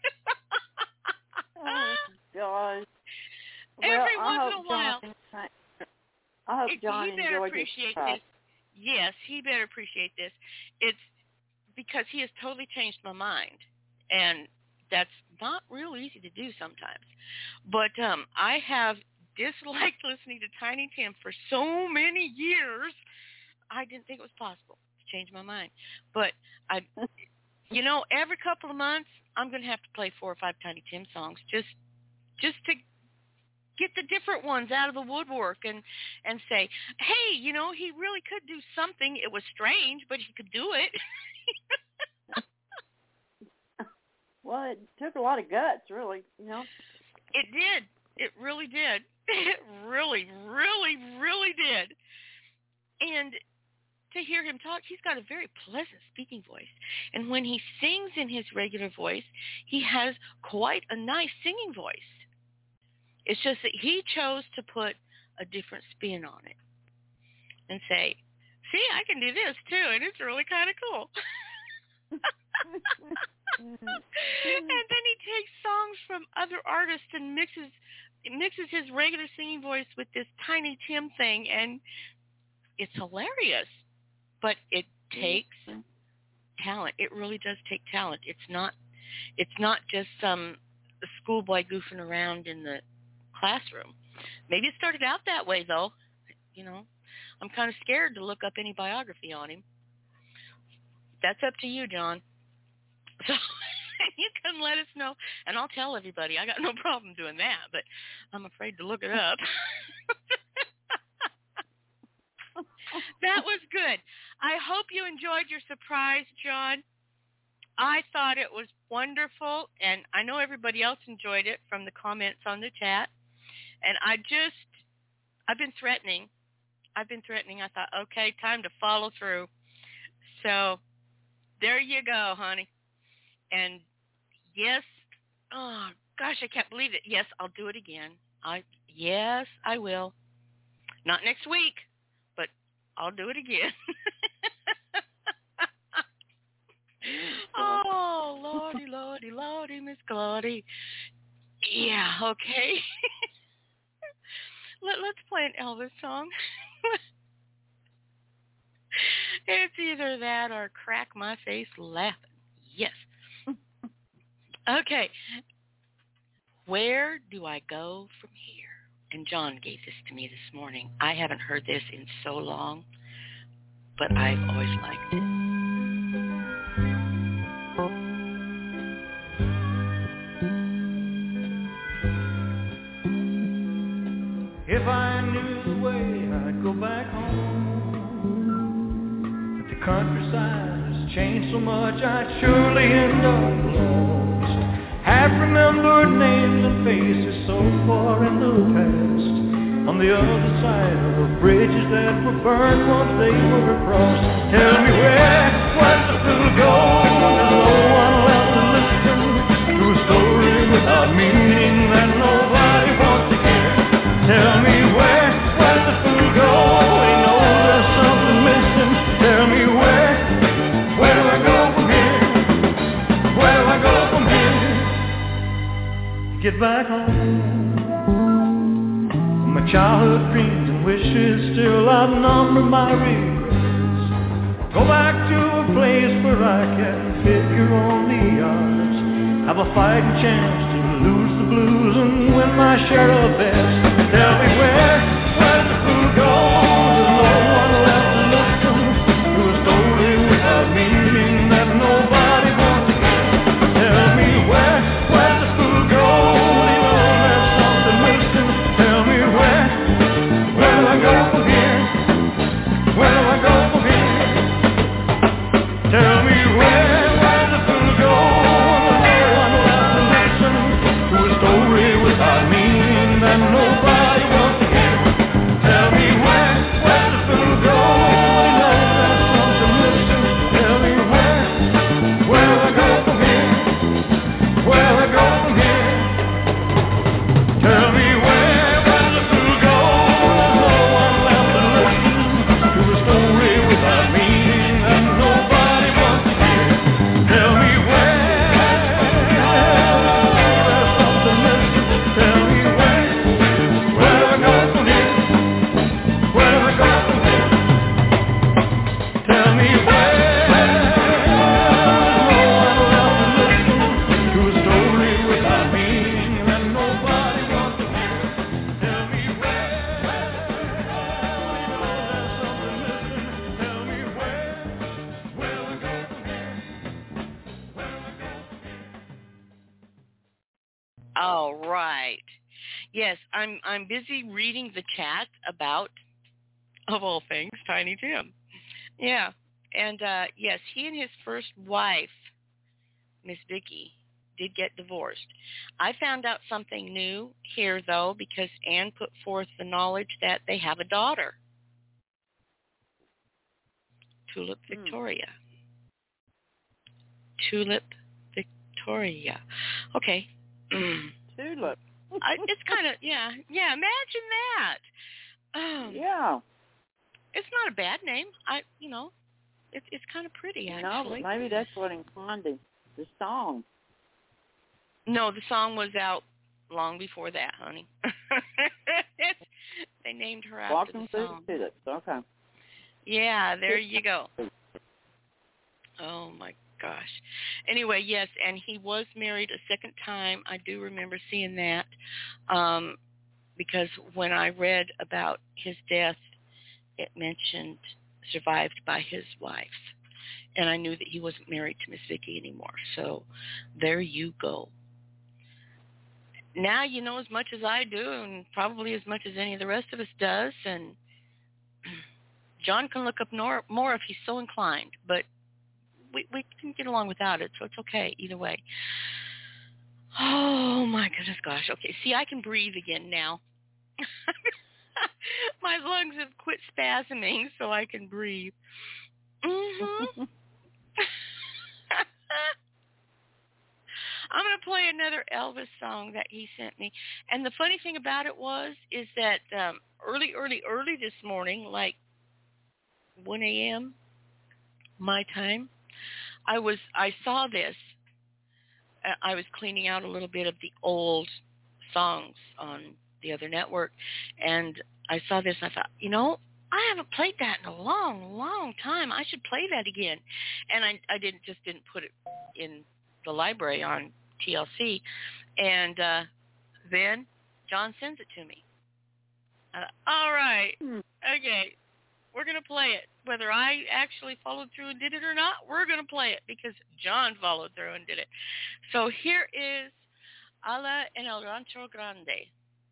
Oh, gosh. Every well, once in a while. John, I hope It, John he better enjoyed appreciate his this. Yes, he better appreciate this. It's because he has totally changed my mind, and that's not real easy to do sometimes. But um, I have disliked listening to Tiny Tim for so many years. I didn't think it was possible to change my mind. But I, you know, every couple of months I'm going to have to play four or five Tiny Tim songs just, just to get the different ones out of the woodwork and, and say, hey, you know, he really could do something. It was strange, but he could do it. Well, it took a lot of guts, really, you know. It did. It really did. It really, really, really did. And to hear him talk, he's got a very pleasant speaking voice. And when he sings in his regular voice, he has quite a nice singing voice. It's just that he chose to put a different spin on it and say, see, I can do this too, and it's really kind of cool. And then he takes songs from other artists and mixes mixes his regular singing voice with this Tiny Tim thing, and it's hilarious. But it takes talent. It really does take talent. It's not it's not just some schoolboy goofing around in the classroom. Maybe it started out that way, though. You know, I'm kind of scared to look up any biography on him. That's up to you, John. So you can let us know, and I'll tell everybody. I got no problem doing that, but I'm afraid to look it up. That was good. I hope you enjoyed your surprise, John. I thought it was wonderful, and I know everybody else enjoyed it from the comments on the chat. And I just, I've been threatening. I've been threatening. I thought, okay, time to follow through. So there you go, honey. And yes, oh, gosh, I can't believe it. Yes, I'll do it again. I Yes, I will. Not next week, but I'll do it again. Oh, Lordy, Lordy, Lordy, Miss Claudie. Yeah, okay. Let, let's play an Elvis song. It's either that or crack my face laughing. Yes. Okay. Where do I go from here? And John gave this to me this morning. I haven't heard this in so long, but I've always liked it. If I knew the way, I'd go back home. But the countryside has changed so much, I'd surely end up lost. Half-remembered names and faces so far in the past, on the other side of bridges that were burned once they were crossed. Tell me where was the little gold? There's no one left to listen to a story without meaning that nobody wants to hear. Tell me back home. My childhood dreams and wishes still outnumber my regrets. Go back to a place where I can figure on the odds, have a fighting chance to lose the blues and win my share of bets. Tell me where, where's the food go? There's no one left to listen to a story without meaning that nobody wants to hear. Tell me where, where's the food go? Even though there's something missing. Tell me where, where do I go from here? Where do I go from here? Tell me where, where's the food go? There's no one left to listen to a story without meaning that nobody wants to hear. Tell me where, where's the food go? You know there's something missing. Tell me where, where do I go from here? Where do I go from here? Tell me where, where's the food go? There's no one left to listen to a story without meaning that nobody wants to hear. Tell me where, there's something missing. Tell me where, where do I go from here? Where do I go from here? Tell me where, there's no one left to listen to a story without meaning that nobody wants to hear. Tell me where, there's something missing. Tell me where, where do I go from here? Where do I go from here? All right. Yes, I'm I'm busy reading the chat about, of all things, Tiny Tim. Yeah, and uh, yes, he and his first wife, Miss Vicky, did get divorced. I found out something new here, though, because Anne put forth the knowledge that they have a daughter, Tulip Victoria. Tulip Victoria. Okay. Tulip. I, it's kind of, yeah, yeah, imagine that. Um, Yeah. It's not a bad name. I, you know, it's it's kind of pretty, No, but actually. maybe that's what inclined the, the song. No, the song was out long before that, honey. It's- they named her after Walking the through song. the tulips. Okay. Yeah, there you go. Oh, my gosh. Anyway, yes, and he was married a second time. I do remember seeing that um, because when I read about his death, it mentioned survived by his wife. And I knew that he wasn't married to Miss Vicky anymore. So there you go. Now you know as much as I do and probably as much as any of the rest of us does. And John can look up nor- more if he's so inclined. But we, we can get along without it, so it's okay either way. Oh, my goodness gosh. Okay, see, I can breathe again now. My lungs have quit spasming, so I can breathe. Mm-hmm. I'm going to play another Elvis song that he sent me. And the funny thing about it was, is that um, early, early, early this morning, like one a.m. my time, I was, I saw this. Uh, I was cleaning out a little bit of the old songs on the other network, and I saw this, and I thought, you know, I haven't played that in a long, long time. I should play that again. And I, I didn't just didn't put it in the library on T L C. And uh, then John sends it to me. I thought, all right, okay, we're going to play it. Whether I actually followed through and did it or not, we're going to play it because John followed through and did it. So here is Ala en el Rancho Grande.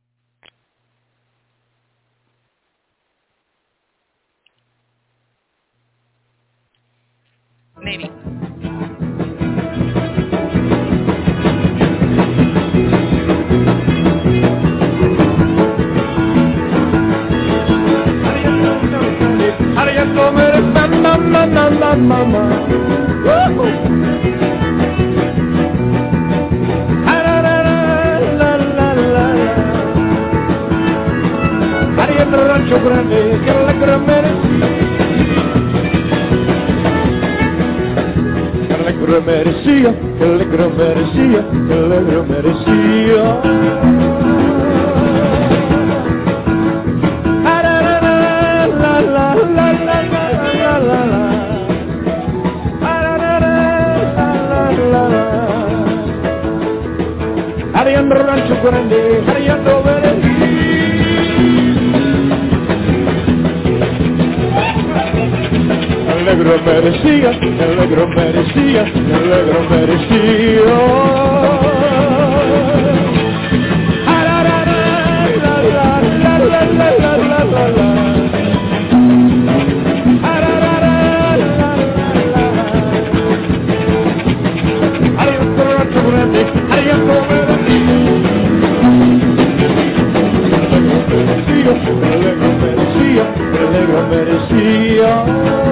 Maybe. Rancho Grande, que la gran alegro merecía, que alegro merecía, que alegro merecía. La la la la la la la la la la. Ariando rancho grande, ariando alegro merecía, alegro merecía, alegro merecía. Alegro merecía, alegro merecía.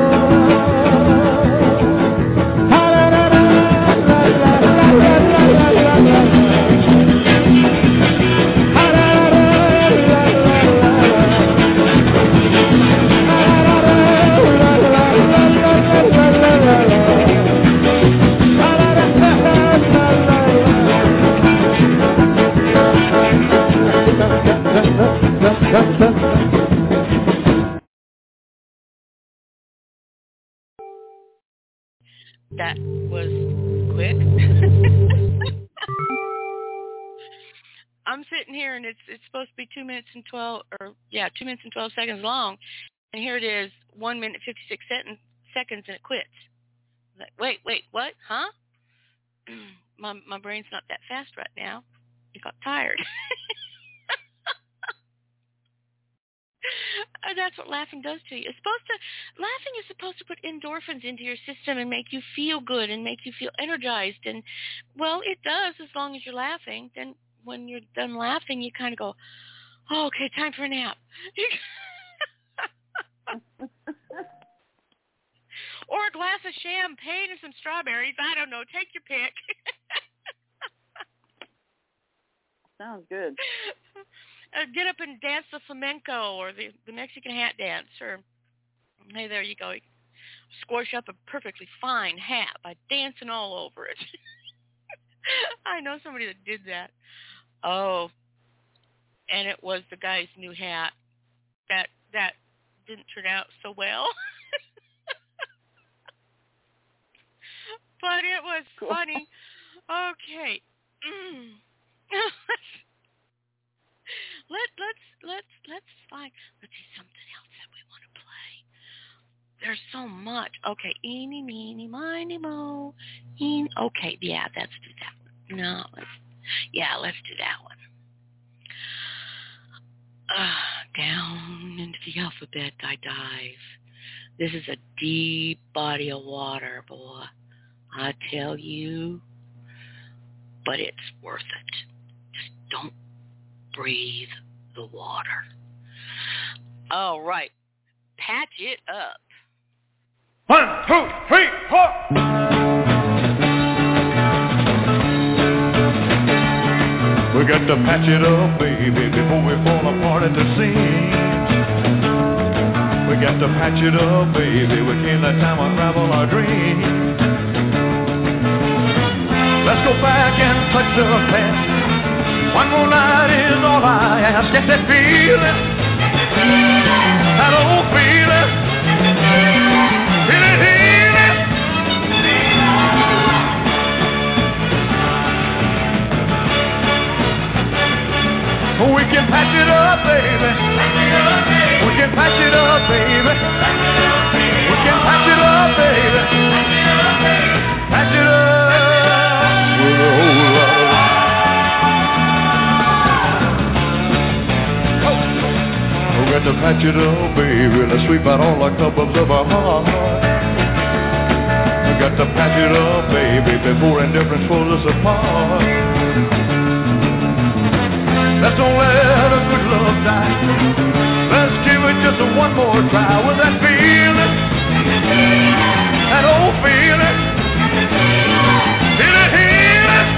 That was quick. I'm sitting here and it's it's supposed to be two minutes and twelve or yeah, two minutes and twelve seconds long, and here it is, one minute fifty six seconds and it quits. Like, wait, wait, what? Huh? my my brain's not that fast right now. It got tired. That's what laughing does to you. It's supposed to, laughing is supposed to put endorphins into your system and make you feel good and make you feel energized. And, well, it does as long as you're laughing. Then when you're done laughing, you kind of go, oh, okay, time for a nap. Or a glass of champagne and some strawberries. I don't know. Take your pick. Sounds good. Uh, get up and dance the flamenco or the, the Mexican hat dance. Or, hey, there you go. You squash up a perfectly fine hat by dancing all over it. I know somebody that did that. Oh, and it was the guy's new hat. That that didn't turn out so well. But it was cool. Funny. Okay. Mm. Let let's let's let's find let's see something else that we want to play. There's so much. Okay, eeny meeny miny mo. Eeny, okay, yeah, let's do that one. No, let's yeah, let's do that one. Uh, down into the alphabet I dive. This is a deep body of water, boy. I tell you, but it's worth it. Just don't breathe the water. All right. Patch it up. One, two, three, four. We got to patch it up, baby, before we fall apart at the seams. We got to patch it up, baby. We can't let time unravel our dreams. Let's go back and touch the past. One more night is all I ask. Get that feeling, that old feeling, feel it healing. We can patch it up, baby. We can patch it up, baby. We can patch it up, baby. Patch it up with a whole lot of love. We got to patch it up, baby. Let's sweep out all the cobwebs of our heart. We got to patch it up, baby, before indifference pulls us apart. Let's don't let a good love die. Let's give it just a one more try with that feeling, that old feeling. Feel it healing.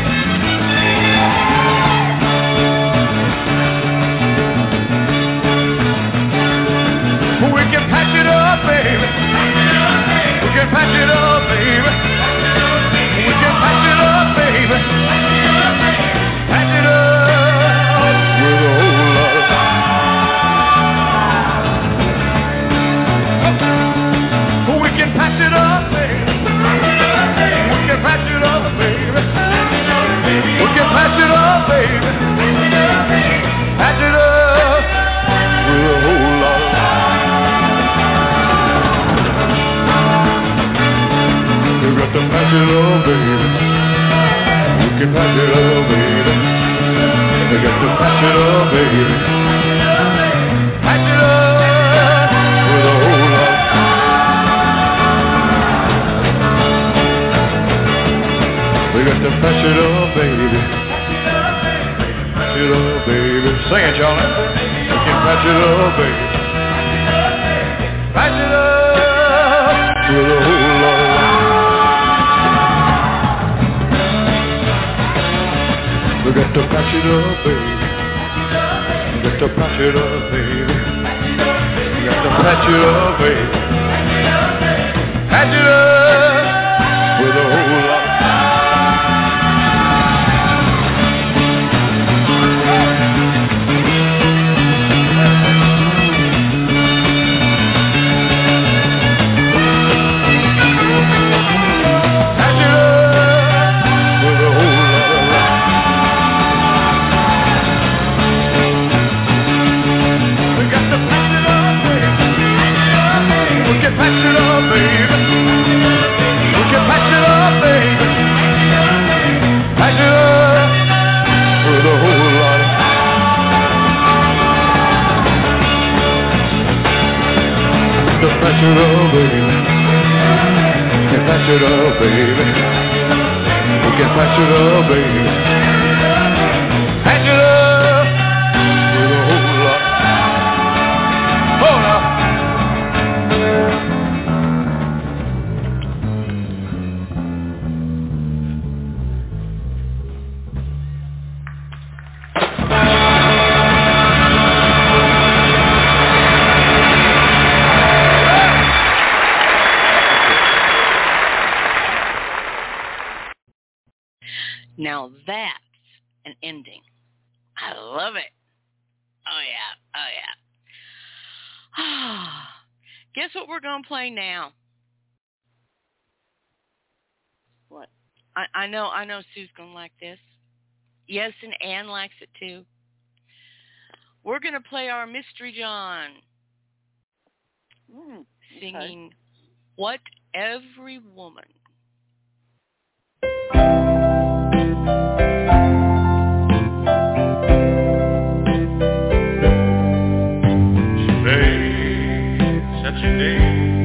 We can patch it up, baby. We can patch it up, baby. baby. Patch it up with a whole lot. We got to patch it up, baby. Patch it up, baby. Sing it, Charlie. We can patch it up, baby. Patch it up with a whole lot. We got to patch it up, baby. We got to patch it up, baby. We got to patch it up, baby. Patch it up with a whole lot. Patch it up, baby. We can patch it up, baby. Patch it up with a whole lot of. We can patch it up, baby. We can patch it up, baby. We can patch it up, baby. Patch it up with a whole lot. Hold up. Now that's an ending. I love it. Oh, yeah. Oh, yeah. Guess what we're going to play now? What? I, I know I know Sue's going to like this. Yes, and Ann likes it too. We're going to play our Mystery John. Mm, okay. Singing What Every Woman. Such a day,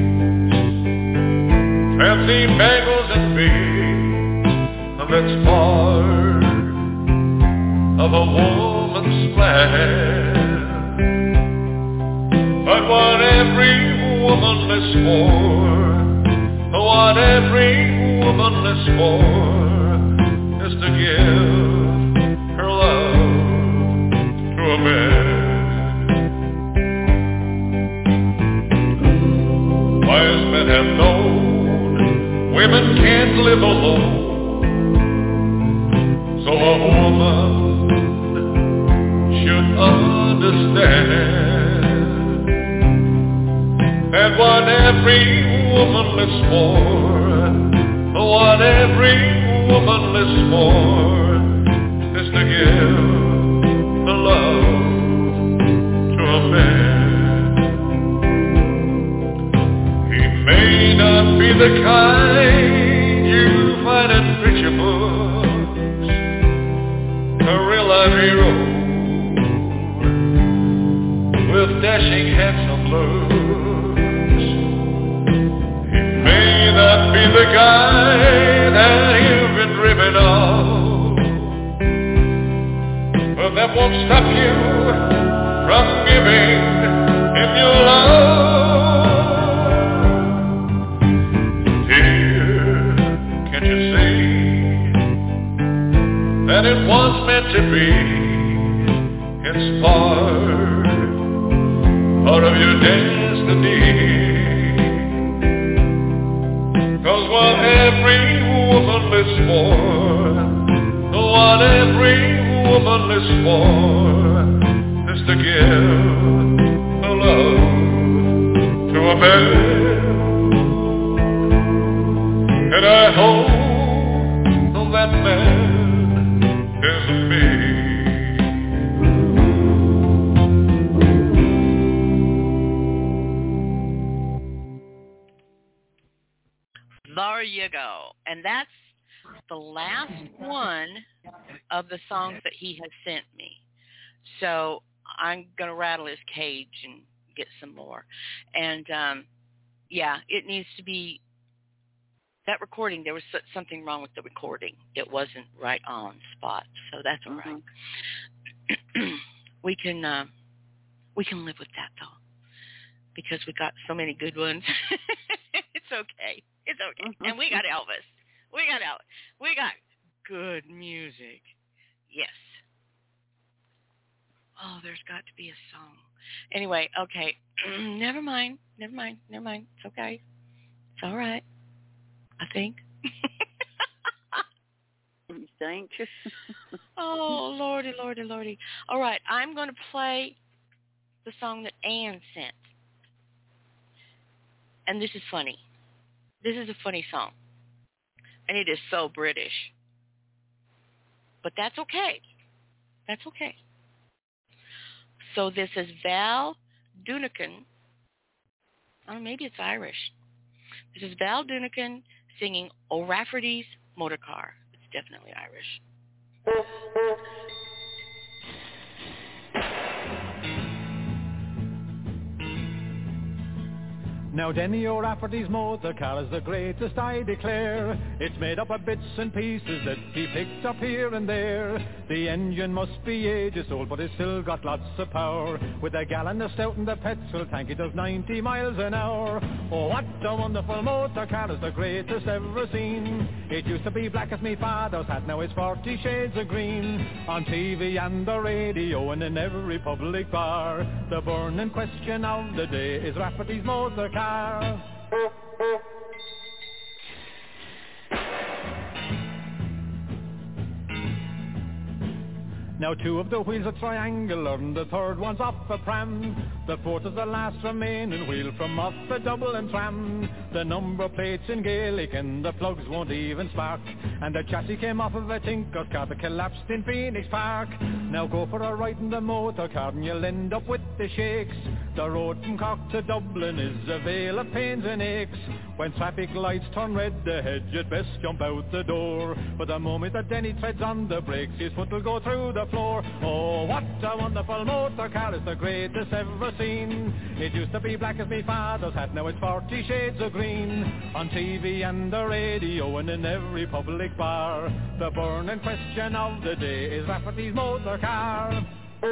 traveling bangles and beads, that's part of a woman's plan. But what every woman lives for, what every woman lives for, is to give her love to a man. Wise men have known women can't live alone. So a woman should understand that what every woman lives for, what every woman lives for, is to give the love to a man. May not be the kind you find in picture books, a real life hero with dashing handsome looks. He may not be the guy that you've been dreaming of, but that won't stop you from giving him your love. That it was meant to be. It's part, part of your destiny. 'Cause what every woman lives for, what every woman lives for, is to give her love to a man. And I hope that man is me. There you go. And that's the last one of the songs that he has sent me. So I'm going to rattle his cage and get some more. And, um, yeah, it needs to be, that recording, there was something wrong with the recording. It wasn't right on spot. So that's all right. Mm-hmm. we can, uh, we can live with that, though, because we got so many good ones. It's okay. It's okay. Mm-hmm. And we got Elvis. We got Elvis. We got good music. Yes. Oh, there's got to be a song. Anyway, okay. Never mind. Never mind. Never mind. It's okay. It's all right. I think. You think? Oh, Lordy, Lordy, Lordy. All right. I'm going to play the song that Ann sent. And this is funny. This is a funny song. And it is so British. But that's okay. That's okay. So this is Val Doonican. Oh, maybe it's Irish. This is Val Doonican singing O'Rafferty's Motor Car. It's definitely Irish. Now Denny O'Rafferty's motor car is the greatest, I declare. It's made up of bits and pieces that he picked up here and there. The engine must be ages old, but it's still got lots of power. With a gallon of stout in the petrol tank, it does ninety miles an hour. Oh, what a wonderful motor car, is the greatest ever seen. It used to be black as me father's hat, now it's forty shades of green. On T V and the radio and in every public bar, the burning question of the day is Rafferty's motor car. Now two of the wheels are triangular and the third one's off a pram. The fourth is the last remaining wheel from off a double and tram. The number plates in Gaelic and the plugs won't even spark. And the chassis came off of a tinker's car that collapsed in Phoenix Park. Now go for a ride in the motor car and you'll end up with the shakes. The road from Cork to Dublin is a veil of pains and aches. When traffic lights turn red ahead, you'd best jump out the door. But the moment that Denny treads on the brakes, his foot will go through the floor. Oh, what a wonderful motor car, is the greatest ever seen. It used to be black as me father's hat, now it's forty shades of green. On T V and the radio and in every public bar, the burning question of the day is Rafferty's motor car.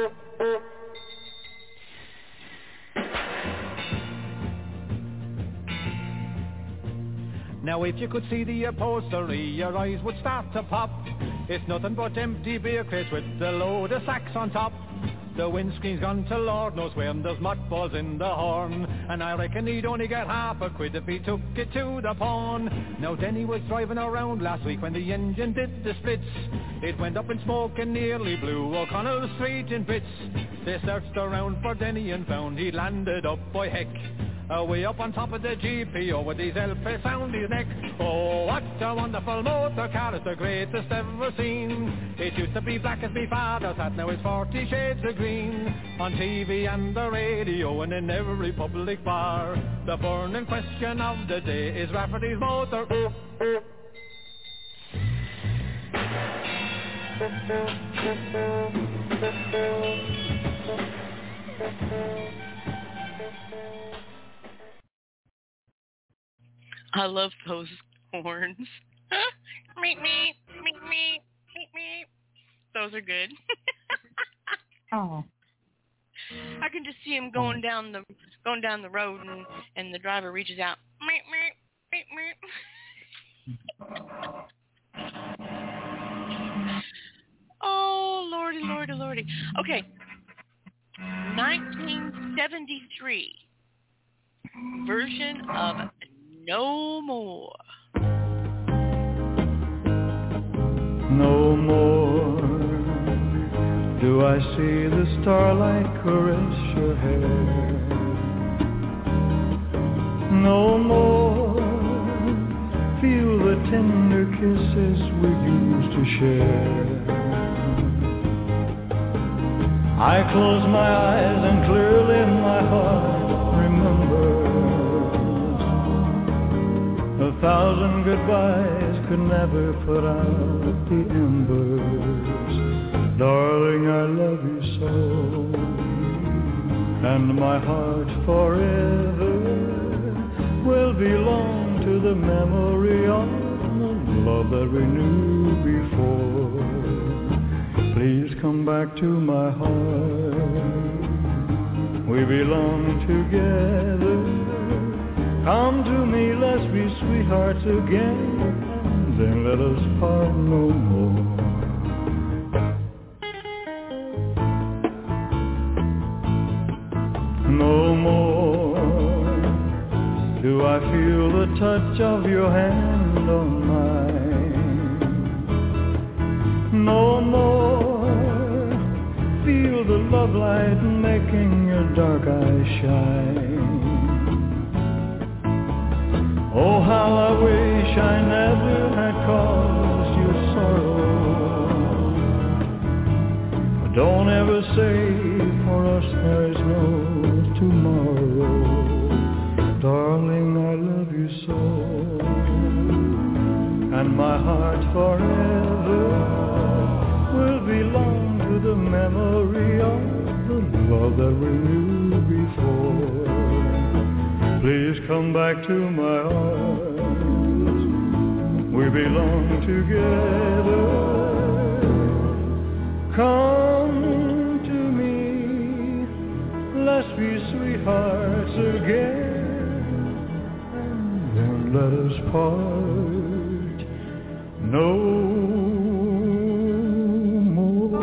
Now if you could see the upholstery, your eyes would start to pop. It's nothing but empty beer crates with a load of sacks on top. The windscreen's gone to Lord knows where, and there's mothballs in the horn. And I reckon he'd only get half a quid if he took it to the pawn. Now Denny was driving around last week when the engine did the splits. It went up in smoke and nearly blew O'Connell Street in bits. They searched around for Denny and found he'd landed up by heck, away up on top of the G P O with his L P round his neck. Oh, what a wonderful motor car, it's the greatest ever seen. It used to be black as me father's hat, now it's forty shades of green. On T V and the radio and in every public bar, the burning question of the day is Rafferty's motor. Oh, oh. I love those horns. Meet me, meet me, meet me. Those are good. Oh. I can just see him going down the going down the road, and, and the driver reaches out. Meet me, meet me. Oh, Lordy, Lordy, Lordy. Okay. nineteen seventy-three version of No More. No more do I see the starlight caress your hair. No more feel the tender kisses we used to share. I close my eyes and clearly my heart remembers. A thousand goodbyes could never put out the embers. Darling, I love you so, and my heart forever will belong to the memory of the love that we knew before. Please come back to my heart, we belong together. Come to me, let's be sweethearts again, then let us part no more. No more do I feel the touch of your hand on mine. No more feel the love light making your dark eyes shine. Oh, how I wish I never had caused you sorrow. Don't ever say for us there's no tomorrow. Darling, I love you so, and my heart forever will belong to the memory of the love that we knew before. Please come back to my arms, we belong together. Come to me, let's be sweethearts again, and then let us part no more.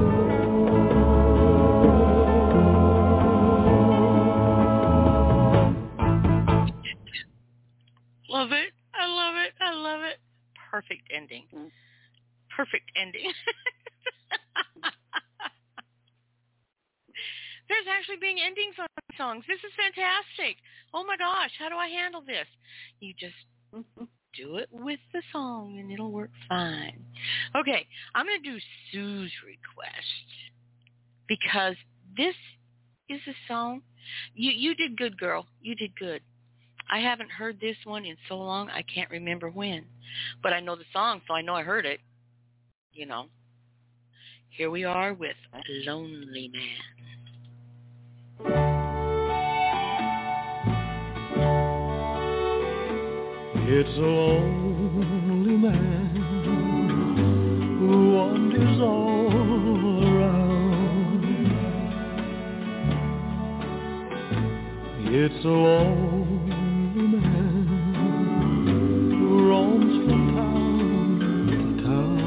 Love it. I love it. I love it. Perfect ending. Perfect ending. There's actually being endings on songs. This is fantastic. Oh my gosh, how do I handle this? You just do it with the song and it'll work fine. Okay, I'm going to do Sue's request because this is a song. You you did good, girl. You did good. I haven't heard this one in so long, I can't remember when. But I know the song, so I know I heard it. You know. Here we are with Lonely Man. It's a lonely man who wanders all around. It's a lonely man who roams from town to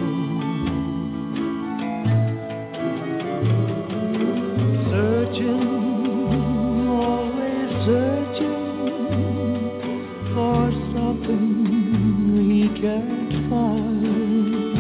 town, searching, always searching for something he can't find.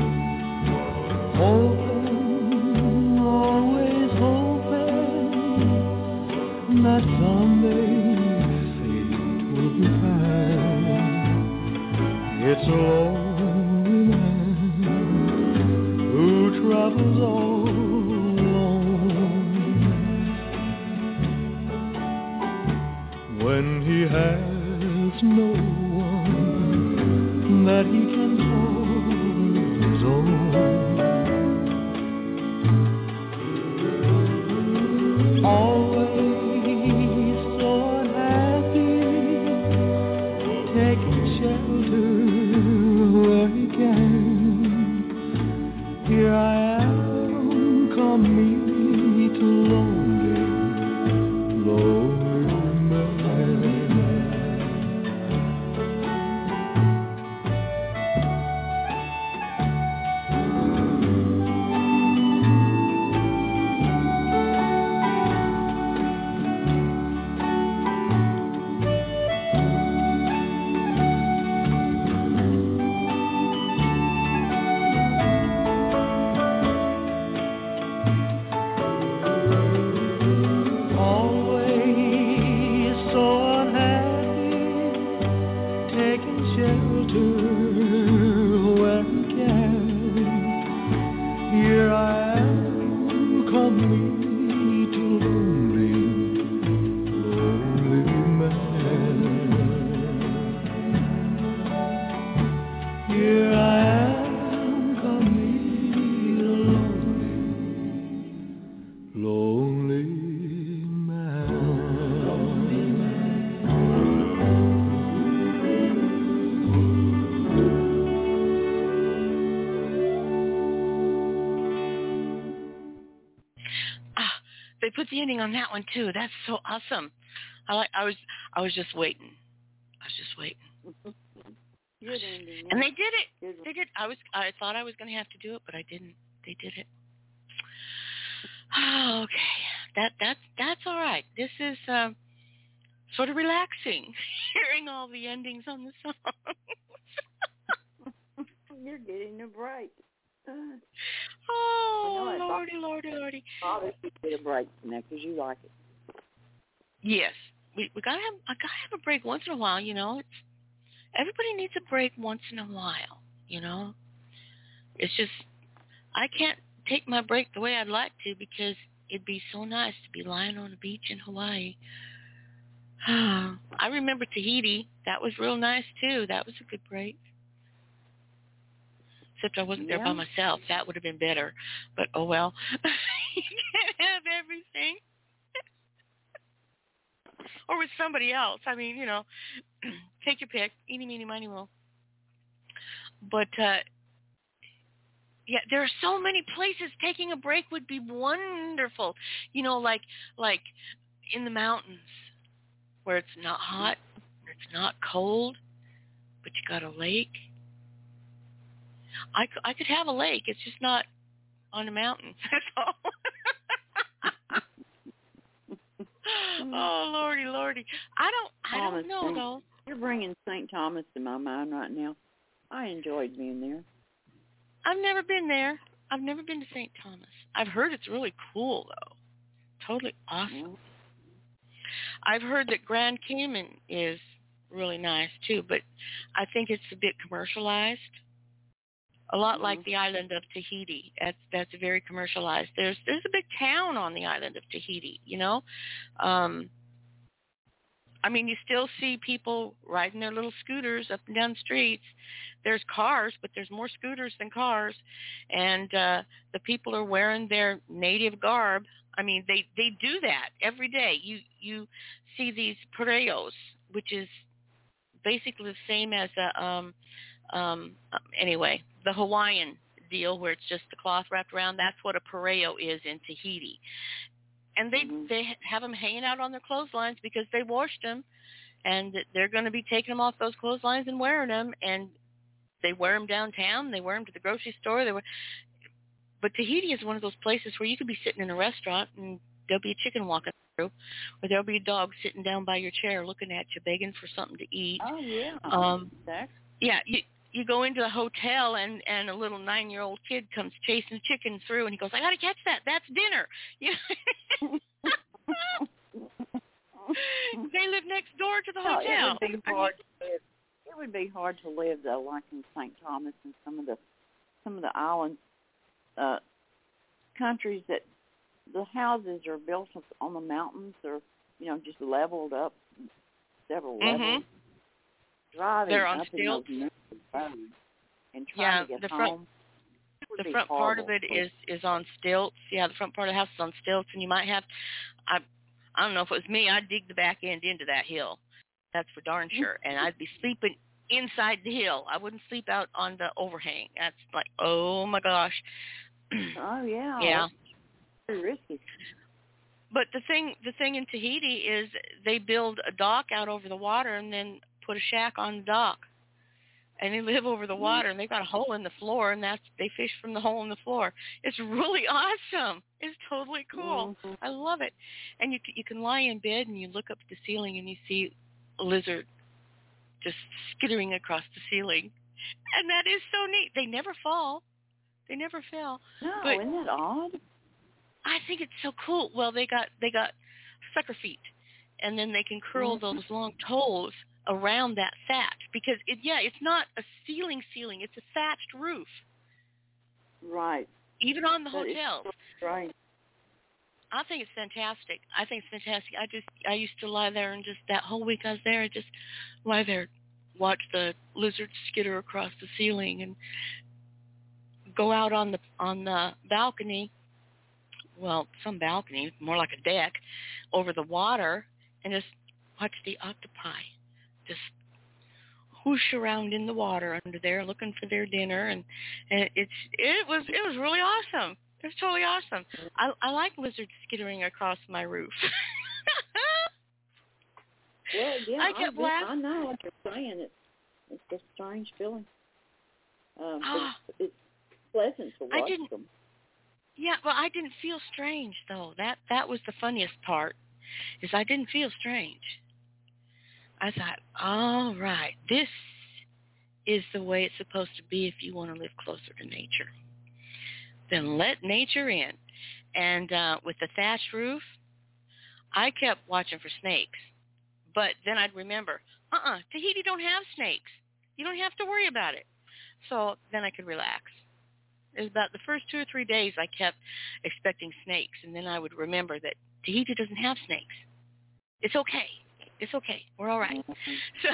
Hoping, always hoping that someday fate will be kind. It's a lonely man who travels all alone. When he has no one that he can call his own. Always so unhappy, taking shelter where he can. Here I am, come meet a lonely, lonely man. Always so unhappy, taking shelter where he can. Here I am, come meet a lonely, lonely man. Here I am, come meet a lonely, put the ending on that one too. That's so awesome. I like. I was. I was just waiting. I was just waiting. Good ending. And they did it. Good. They did. I was. I thought I was going to have to do it, but I didn't. They did it. Oh, okay. That that's that's all right. This is um, sort of relaxing, hearing all the endings on the song. You're getting a break. Uh, oh, lordy, lordy, lordy. Father should get a break now because you like it. Yes, we we gotta have. I gotta have a break once in a while. You know, it's everybody needs a break once in a while. You know, it's just I can't take my break the way I'd like to because it'd be so nice to be lying on a beach in Hawaii. I remember Tahiti. That was real nice too. That was a good break. Except I wasn't there yeah. by myself. That would have been better. But oh well. You can't have everything. Or with somebody else. I mean, you know, take your pick. Eeny, meeny, miny, mo. But, uh, yeah, there are so many places taking a break would be wonderful. You know, like like in the mountains where it's not hot, it's not cold, but you got a lake. I, I could have a lake. It's just not on a mountain. That's all. Oh, Lordy, Lordy. I don't I Thomas, don't know, though. You're bringing Saint Thomas to my mind right now. I enjoyed being there. I've never been there. I've never been to Saint Thomas. I've heard it's really cool, though. Totally awesome. Mm-hmm. I've heard that Grand Cayman is really nice, too, but I think it's a bit commercialized. A lot mm-hmm. like the island of Tahiti. That's that's very commercialized. There's there's a big town on the island of Tahiti, you know? Um, I mean, you still see people riding their little scooters up and down the streets. There's cars, but there's more scooters than cars. And uh, the people are wearing their native garb. I mean, they, they do that every day. You you see these pareos, which is basically the same as a, um, um, anyway, the Hawaiian deal where it's just the cloth wrapped around. That's what a pareo is in Tahiti. And they mm-hmm. they have them hanging out on their clotheslines because they washed them, and they're going to be taking them off those clotheslines and wearing them. And they wear them downtown. They wear them to the grocery store. They wear, but Tahiti is one of those places where you could be sitting in a restaurant and there'll be a chicken walking through, or there'll be a dog sitting down by your chair looking at you, begging for something to eat. Oh yeah. Um, That's... yeah. You, You go into a hotel and, and a little nine-year-old kid comes chasing chicken through, and he goes, "I got to catch that. That's dinner." You know? They live next door to the no, hotel. It would be hard. I mean, to live. It would be hard to live though, like in Saint Thomas and some of the some of the island uh, countries that the houses are built on the mountains, or you know, just leveled up several mm-hmm. levels. Driving They're on up stilts. In those and trying yeah, to get the home. front, the front part of it is, is on stilts. Yeah, the front part of the house is on stilts, and you might have, I, I don't know if it was me, I'd dig the back end into that hill. That's for darn sure. And I'd be sleeping inside the hill. I wouldn't sleep out on the overhang. That's like, oh my gosh. Oh yeah. Yeah. Very risky. But the thing, the thing in Tahiti is they build a dock out over the water and then put a shack on the dock. And they live over the water, and they've got a hole in the floor, and that's they fish from the hole in the floor. It's really awesome. It's totally cool. Mm-hmm. I love it. And you you can lie in bed and you look up at the ceiling and you see a lizard just skittering across the ceiling, and that is so neat. They never fall. They never fell. No, but isn't that odd? I think it's so cool. Well, they got they got sucker feet, and then they can curl mm-hmm. those long toes around that thatch, because it yeah it's not a ceiling ceiling it's a thatched roof, right? Even on the that hotels. Right. I think it's fantastic. I think it's fantastic. I just I used to lie there and just that whole week I was there, I just lie there, watch the lizards skitter across the ceiling, and go out on the on the balcony. Well, some balcony, more like a deck, over the water, and just watch the octopi just whoosh around in the water under there, looking for their dinner, and, and it's it was it was really awesome. It was totally awesome. I I like lizards skittering across my roof. Well, yeah, I I, kept been, laughing. I know what you're saying. It's it's a strange feeling. Um, but Ah, it's, it's pleasant to I watch didn't. them. Yeah, well, I didn't feel strange though. That that was the funniest part, is I didn't feel strange. I thought, all right, this is the way it's supposed to be if you want to live closer to nature. Then let nature in. And uh, with the thatched roof, I kept watching for snakes. But then I'd remember, uh-uh, Tahiti don't have snakes. You don't have to worry about it. So then I could relax. It was about the first two or three days I kept expecting snakes, and then I would remember that Tahiti doesn't have snakes. It's okay. It's okay. We're all right. So,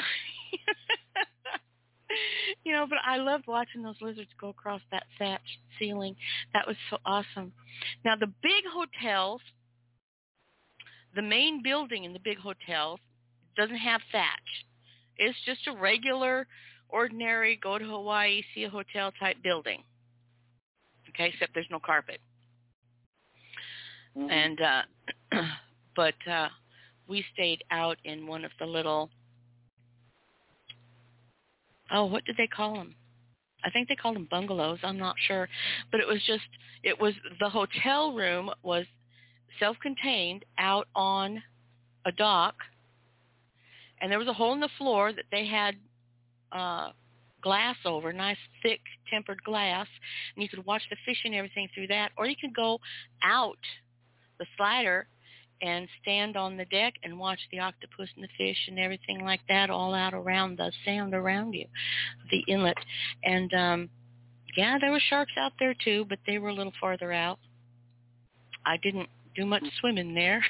you know, but I loved watching those lizards go across that thatched ceiling. That was so awesome. Now, the big hotels, the main building in the big hotels doesn't have thatch. It's just a regular, ordinary, go to Hawaii, see a hotel type building. Okay, except there's no carpet. Mm-hmm. And, uh, but uh, we stayed out in one of the little, oh, what did they call them? I think they called them bungalows. I'm not sure. But it was just, it was, the hotel room was self-contained out on a dock. And there was a hole in the floor that they had uh, glass over, nice, thick, tempered glass. And you could watch the fish and everything through that. Or you could go out the slider and stand on the deck and watch the octopus and the fish and everything like that all out around the sand around you, the inlet. And, um, yeah, there were sharks out there too, but they were a little farther out. I didn't do much swimming there.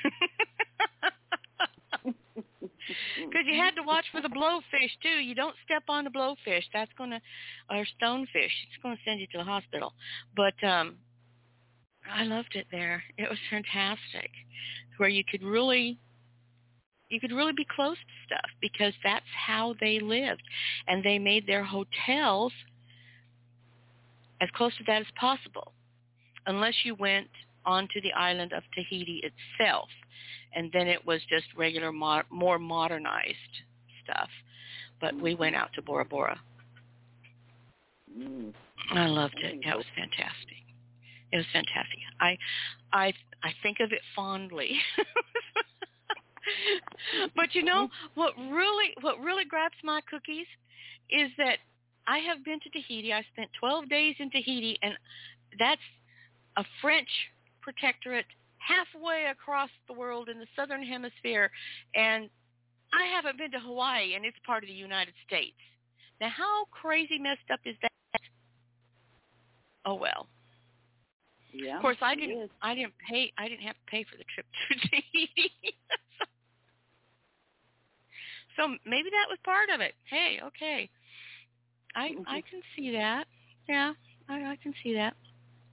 Because you had to watch for the blowfish, too. You don't step on the blowfish. That's going to, or stonefish. It's going to send you to the hospital. But um, I loved it there. It was fantastic, where you could really, you could really be close to stuff because that's how they lived. And they made their hotels as close to that as possible, unless you went onto the island of Tahiti itself. And then it was just regular, mo- more modernized stuff. But we went out to Bora Bora. Mm. I loved it. That was fantastic. It was fantastic. I, I, I think of it fondly. But you know what really, what really grabs my cookies is that I have been to Tahiti. I spent twelve days in Tahiti, and that's a French protectorate halfway across the world in the southern hemisphere, and I haven't been to Hawaii, and it's part of the United States. Now, how crazy messed up is that? Oh well. Yeah. Of course, I didn't. I didn't pay. I didn't have to pay for the trip to Tahiti. So maybe that was part of it. Hey, okay. I I can see that. Yeah, I, I can see that.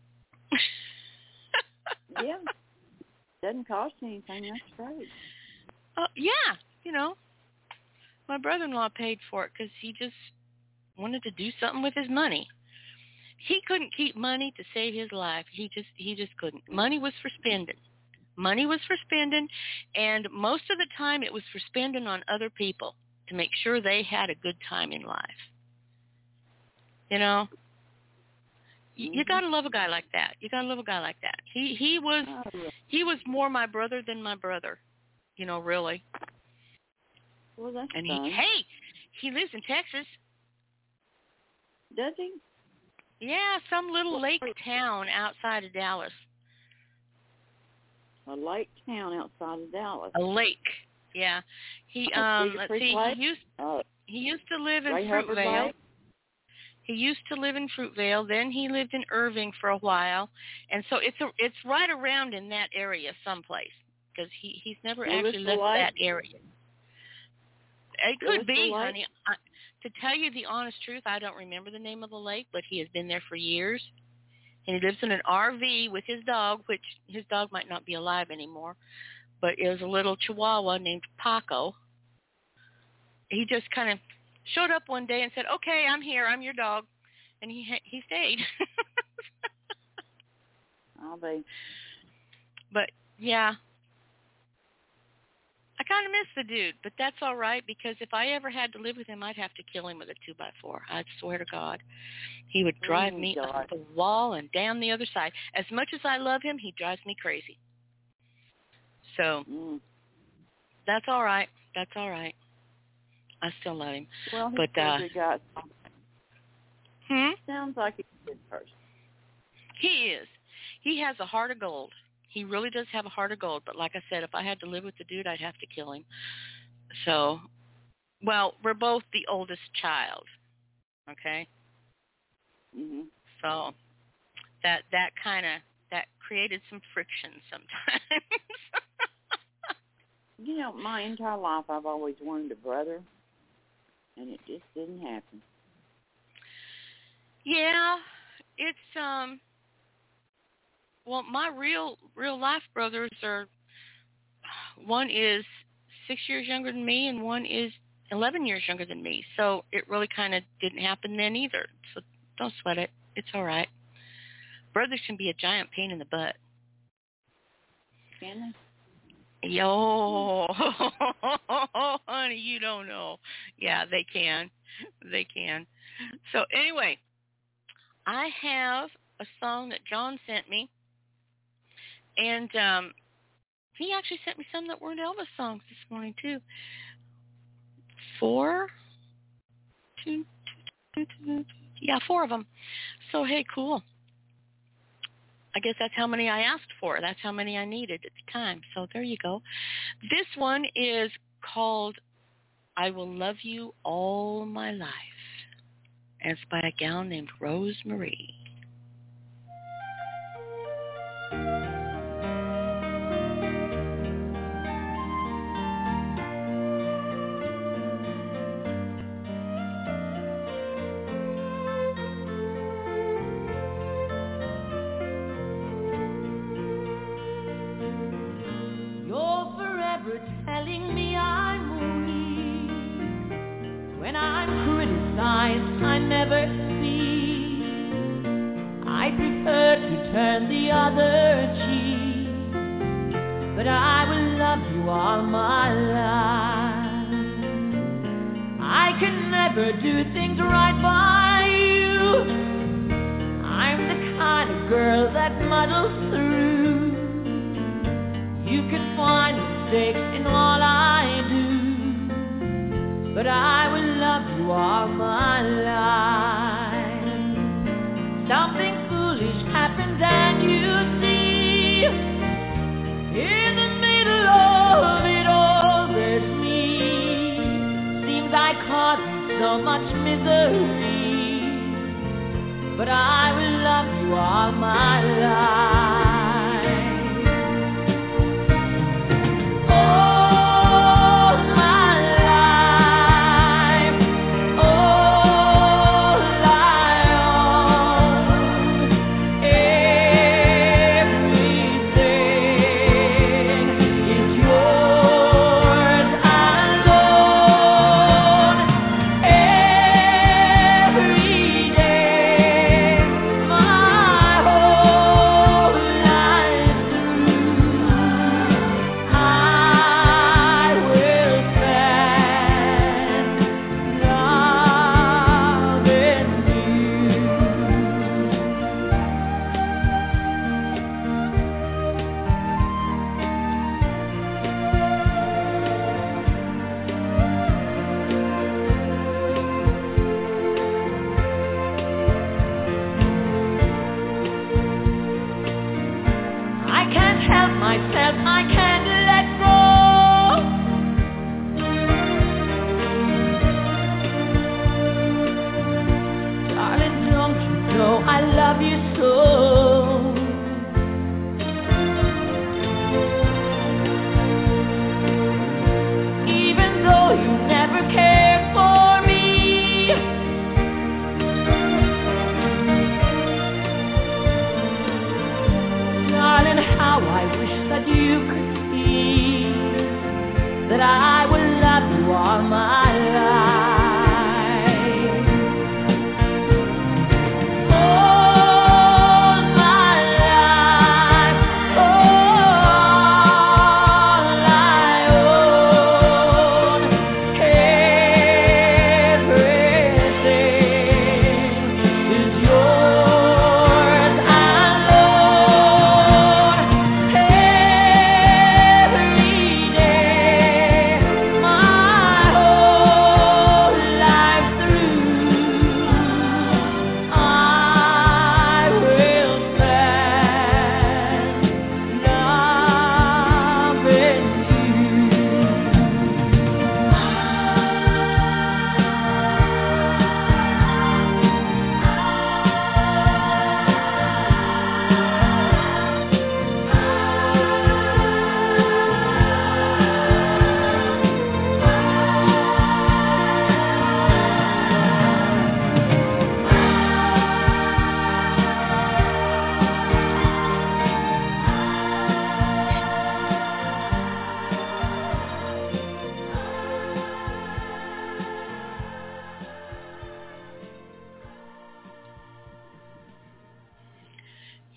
Yeah. Doesn't cost anything. That's great. Oh, yeah. You know, my brother-in-law paid for it because he just wanted to do something with his money. He couldn't keep money to save his life. He just he just couldn't. Money was for spending. Money was for spending, and most of the time it was for spending on other people to make sure they had a good time in life. You know? You gotta love a guy like that. You gotta love a guy like that. He he was he was more my brother than my brother. You know, really. Well, that's and fun. he hey, he lives in Texas. Does he? Yeah, some little lake town outside of Dallas. A lake town outside of Dallas. A lake. Yeah. He oh, um let's see. Lake? He used oh. he used to live in Ray Fruitvale. He used to live in Fruitvale. Then he lived in Irving for a while, and so it's a, it's right around in that area someplace because he he's never actually left Lake? that area. It could Lewis be, honey. I, to tell you the honest truth, I don't remember the name of the lake, but he has been there for years, and he lives in an R V with his dog, which his dog might not be alive anymore, but it was a little Chihuahua named Paco. He just kind of showed up one day and said, "Okay, I'm here. I'm your dog," and he he stayed. I'll be. But yeah, I kind of miss the dude, but that's all right because if I ever had to live with him, I'd have to kill him with a two by four. I swear to God, he would drive Oh, me God. up the wall and down the other side. As much as I love him, he drives me crazy. So Mm. that's all right. That's all right. I still love him. Well, he's but a uh, good guy. hmm? Sounds like he's a good person. He is. He has a heart of gold. He really does have a heart of gold. But like I said, if I had to live with the dude, I'd have to kill him. So, well, we're both the oldest child. Okay? Mm-hmm. So that that kind of, that created some friction sometimes. You know, my entire life I've always wanted a brother, and it just didn't happen. Yeah, it's, um, well, my real, real life brothers are, one is six years younger than me and one is eleven years younger than me. So it really kind of didn't happen then either. So don't sweat it. It's all right. Brothers can be a giant pain in the butt. Can Yo, honey, you don't know. Yeah, they can. They can. So anyway, I have a song that John sent me. And um, he actually sent me some that weren't Elvis songs this morning, too. Four? Two, two, two, two, yeah, four of them. So, hey, cool. I guess that's how many I asked for. That's how many I needed at the time. So there you go. This one is called I Will Love You All My Life. And it's by a gal named Rose Marie. Telling me I'm weak. When I'm criticized, I never speak. I prefer to turn the other cheek. But I will love you all my life. I can never do things right by you. I'm the kind of girl that muddles through. You can find mistakes in all I do, but I will love you all my life. Something foolish happens and you see, in the middle of it all there's me. Seems I caused you so much misery, but I will love you all my life. Oh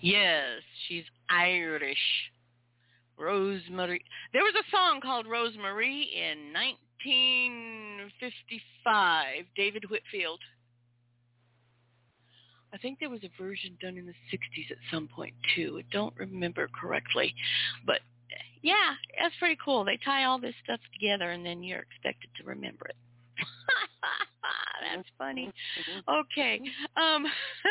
Yes, she's Irish. Rosemary. There was a song called Rosemary in nineteen fifty-five, David Whitfield. I think there was a version done in the sixties at some point, too. I don't remember correctly. But, yeah, that's pretty cool. They tie all this stuff together, and then you're expected to remember it. That's funny. Okay. Um,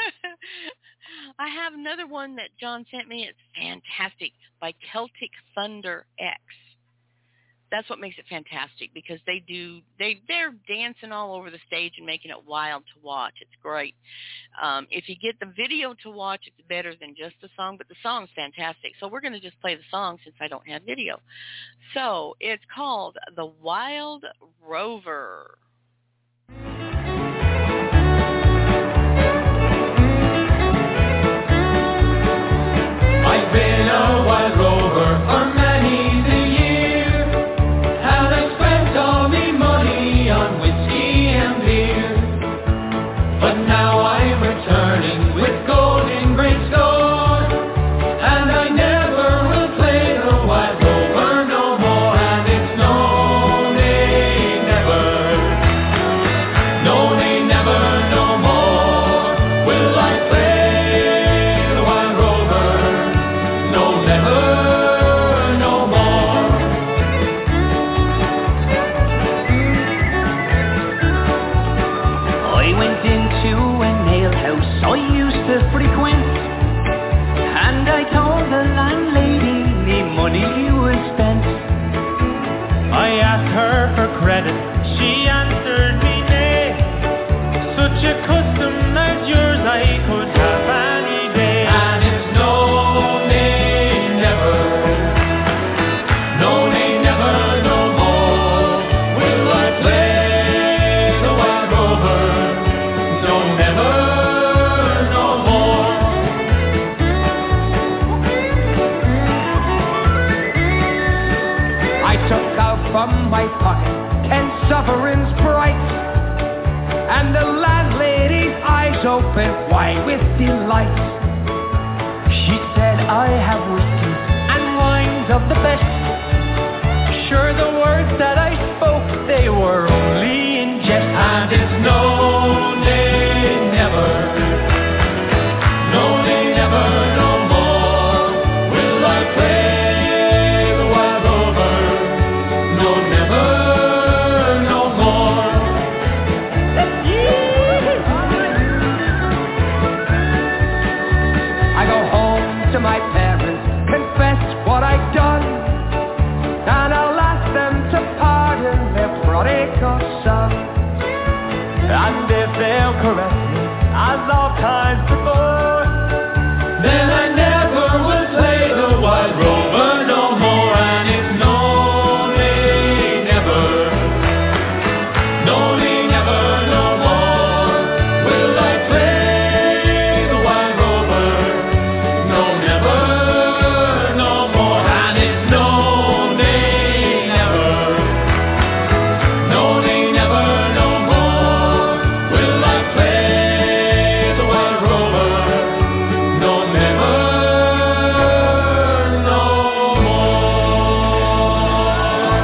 I have another one that John sent me. It's fantastic, by Celtic Thunder X. That's what makes it fantastic, because they do they they're dancing all over the stage and making it wild to watch. It's great. Um, if you get the video to watch, it's better than just the song, but the song's fantastic. So we're going to just play the song since I don't have video. So it's called The Wild Rover. I've been a wild rover for many a year, and I spent all me money on whiskey and beer. But now I'm returning with gold in great store, and I never will play the wild rover no more. And it's no, nay, never, no, nay, never, no more will I play. Frequent, and I told the landlady me money was spent. I asked her for credit, she answered me nay. Such a custom as yours I could have any day. And it's no, nay, never, no, nay, never, no more will I play the wild rover. No, never. From my pocket, ten sovereigns bright, and the landlady's eyes opened wide with delight. She said, I have whiskey and wines of the best. Sure, the words that I spoke, they were only in jest. And it's no, nay, never, no, nay, never, no more will I play. My parents confess what I've done, and I'll ask them to pardon their prodigal son. And if they'll correct me as all times before, then I never will play the wild rover no more. And it's no, nay, never, no, nay, never, no more will I play the wild rover. No, never, no more. And it's no, nay, never, no, nay, never, no more will I play the wild rover. No, never, no more.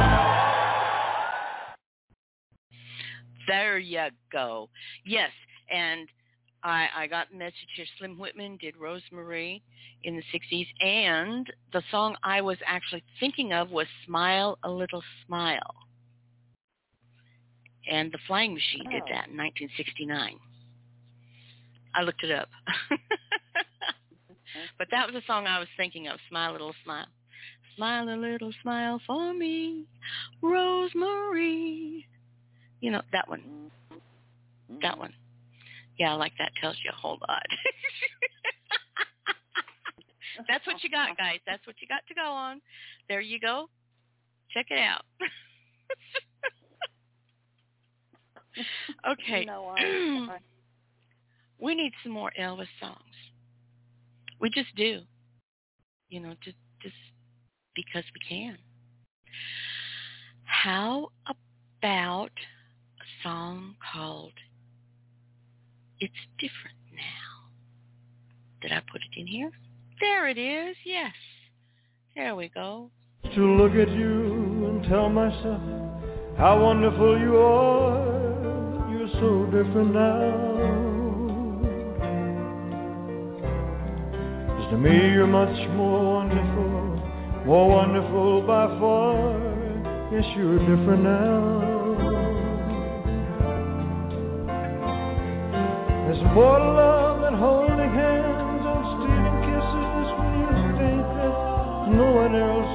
There you go. Yes, and I, I got a message here. Slim Whitman did Rosemary in the sixties, and the song I was actually thinking of was Smile a Little Smile. And the Flying Machine oh. did that in nineteen sixty-nine. I looked it up. But that was the song I was thinking of, Smile a Little Smile. Smile a little smile for me, Rosemary. You know, that one. That one. Yeah, like that tells you a whole lot. That's what you got, guys. That's what you got to go on. There you go. Check it out. Okay. No, I, I... We need some more Elvis songs. We just do. You know, just just because we can. How about a song called It's Different Now? Did I put it in here? There it is. Yes. There we go. To look at you and tell myself how wonderful you are. You're so different now. To me, you're much more wonderful, more wonderful by far. Yes, you're different now. There's more love than holding hands and stealing kisses when you think that no one else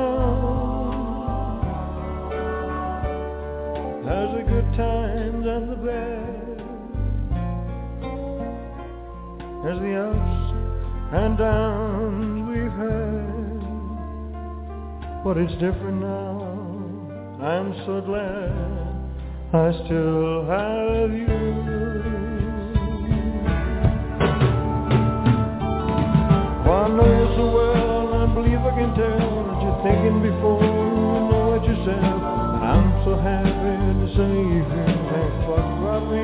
around. There's the good times and the bad. There's the ups and downs we've had, but it's different now. I'm so glad I still have you. Oh, I know you so well, I believe I can tell that you're thinking before you know it yourself. And I'm so happy to say you think what about me.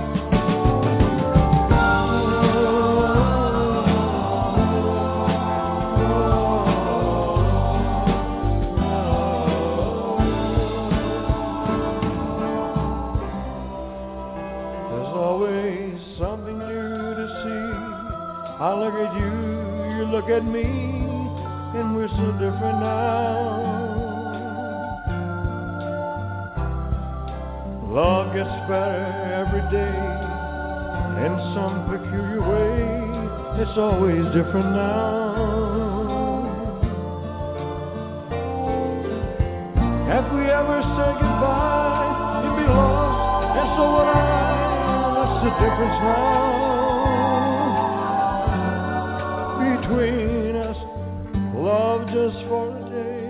I look at you, you look at me, and we're so different now. Love gets better every day, in some peculiar way, it's always different now. If we ever say goodbye, you'd be lost, and so would I. What's the difference now? Between us, love just for a day,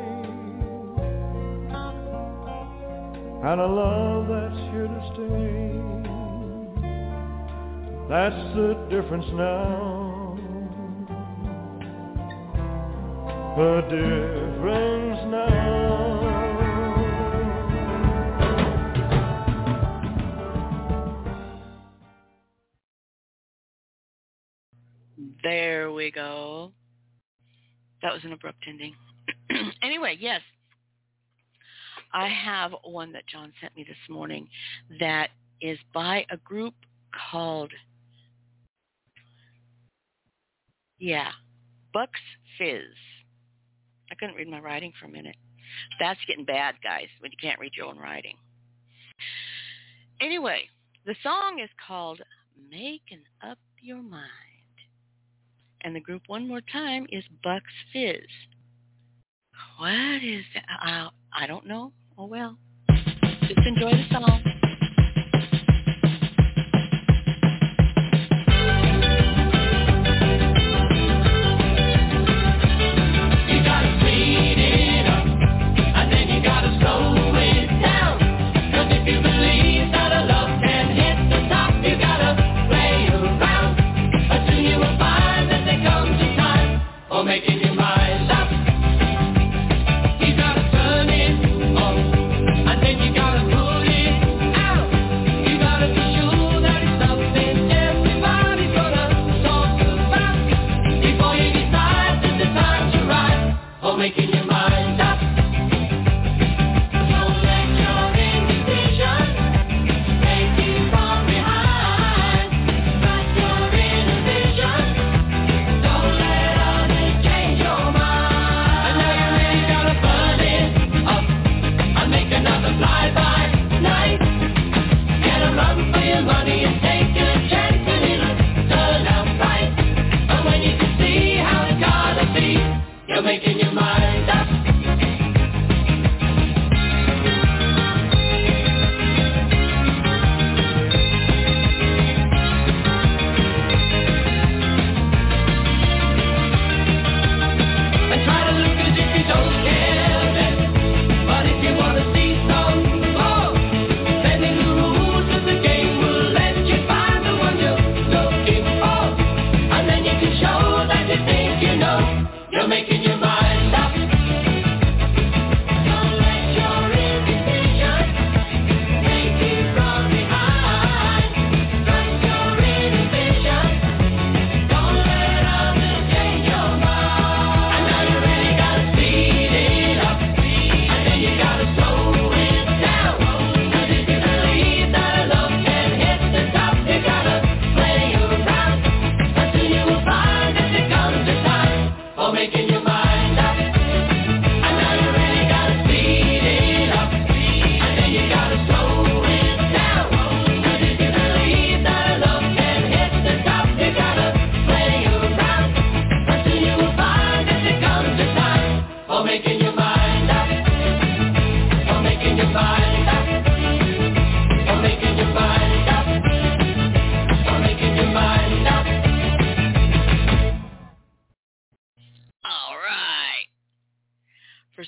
and a love that's here to stay. That's the difference now. The difference now. There we go. That was an abrupt ending. Anyway, yes. I have one that John sent me this morning that is by a group called, yeah, Bucks Fizz. I couldn't read my writing for a minute. That's getting bad, guys, when you can't read your own writing. Anyway, the song is called Making Up Your Mind. And the group, one more time, is Bucks Fizz. What is that? Uh, I don't know. Oh, well. Just enjoy the song. You gotta speed it up, and then you gotta slow it down. 'Cause if you believe that a love can hit the top, you gotta play around. But soon you will find that there comes a time for making your mind up. You gotta turn it on, and then you gotta pull it out. You gotta be sure that it's something everybody's gonna talk about before you decide that the time's right for making your mind up. Don't let your indecision take you from behind. Write your inner vision. Don't let others change your mind. And now you really gotta burn it up and make another fly-by night. Get a run for your money and take a chance and it'll turn out right. And when you can see how it's gotta be, you're making your mind up. And try to look as if you don't care then. But if you wanna see some more, bending the rules of the game will let you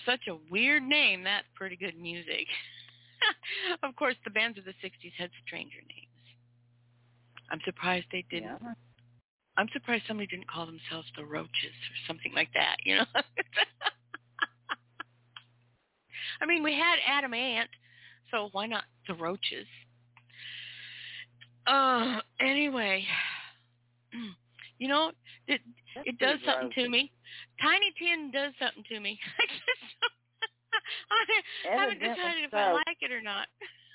such a weird name. That's pretty good music. Of course, the bands of the sixties had stranger names. I'm surprised they didn't. Yeah. I'm surprised somebody didn't call themselves the Roaches or something like that, you know? I mean, we had Adam Ant, so why not the Roaches? Uh, anyway, you know, it, it does something to me. Tiny Tim does something to me. I just I haven't decided if I like it or not.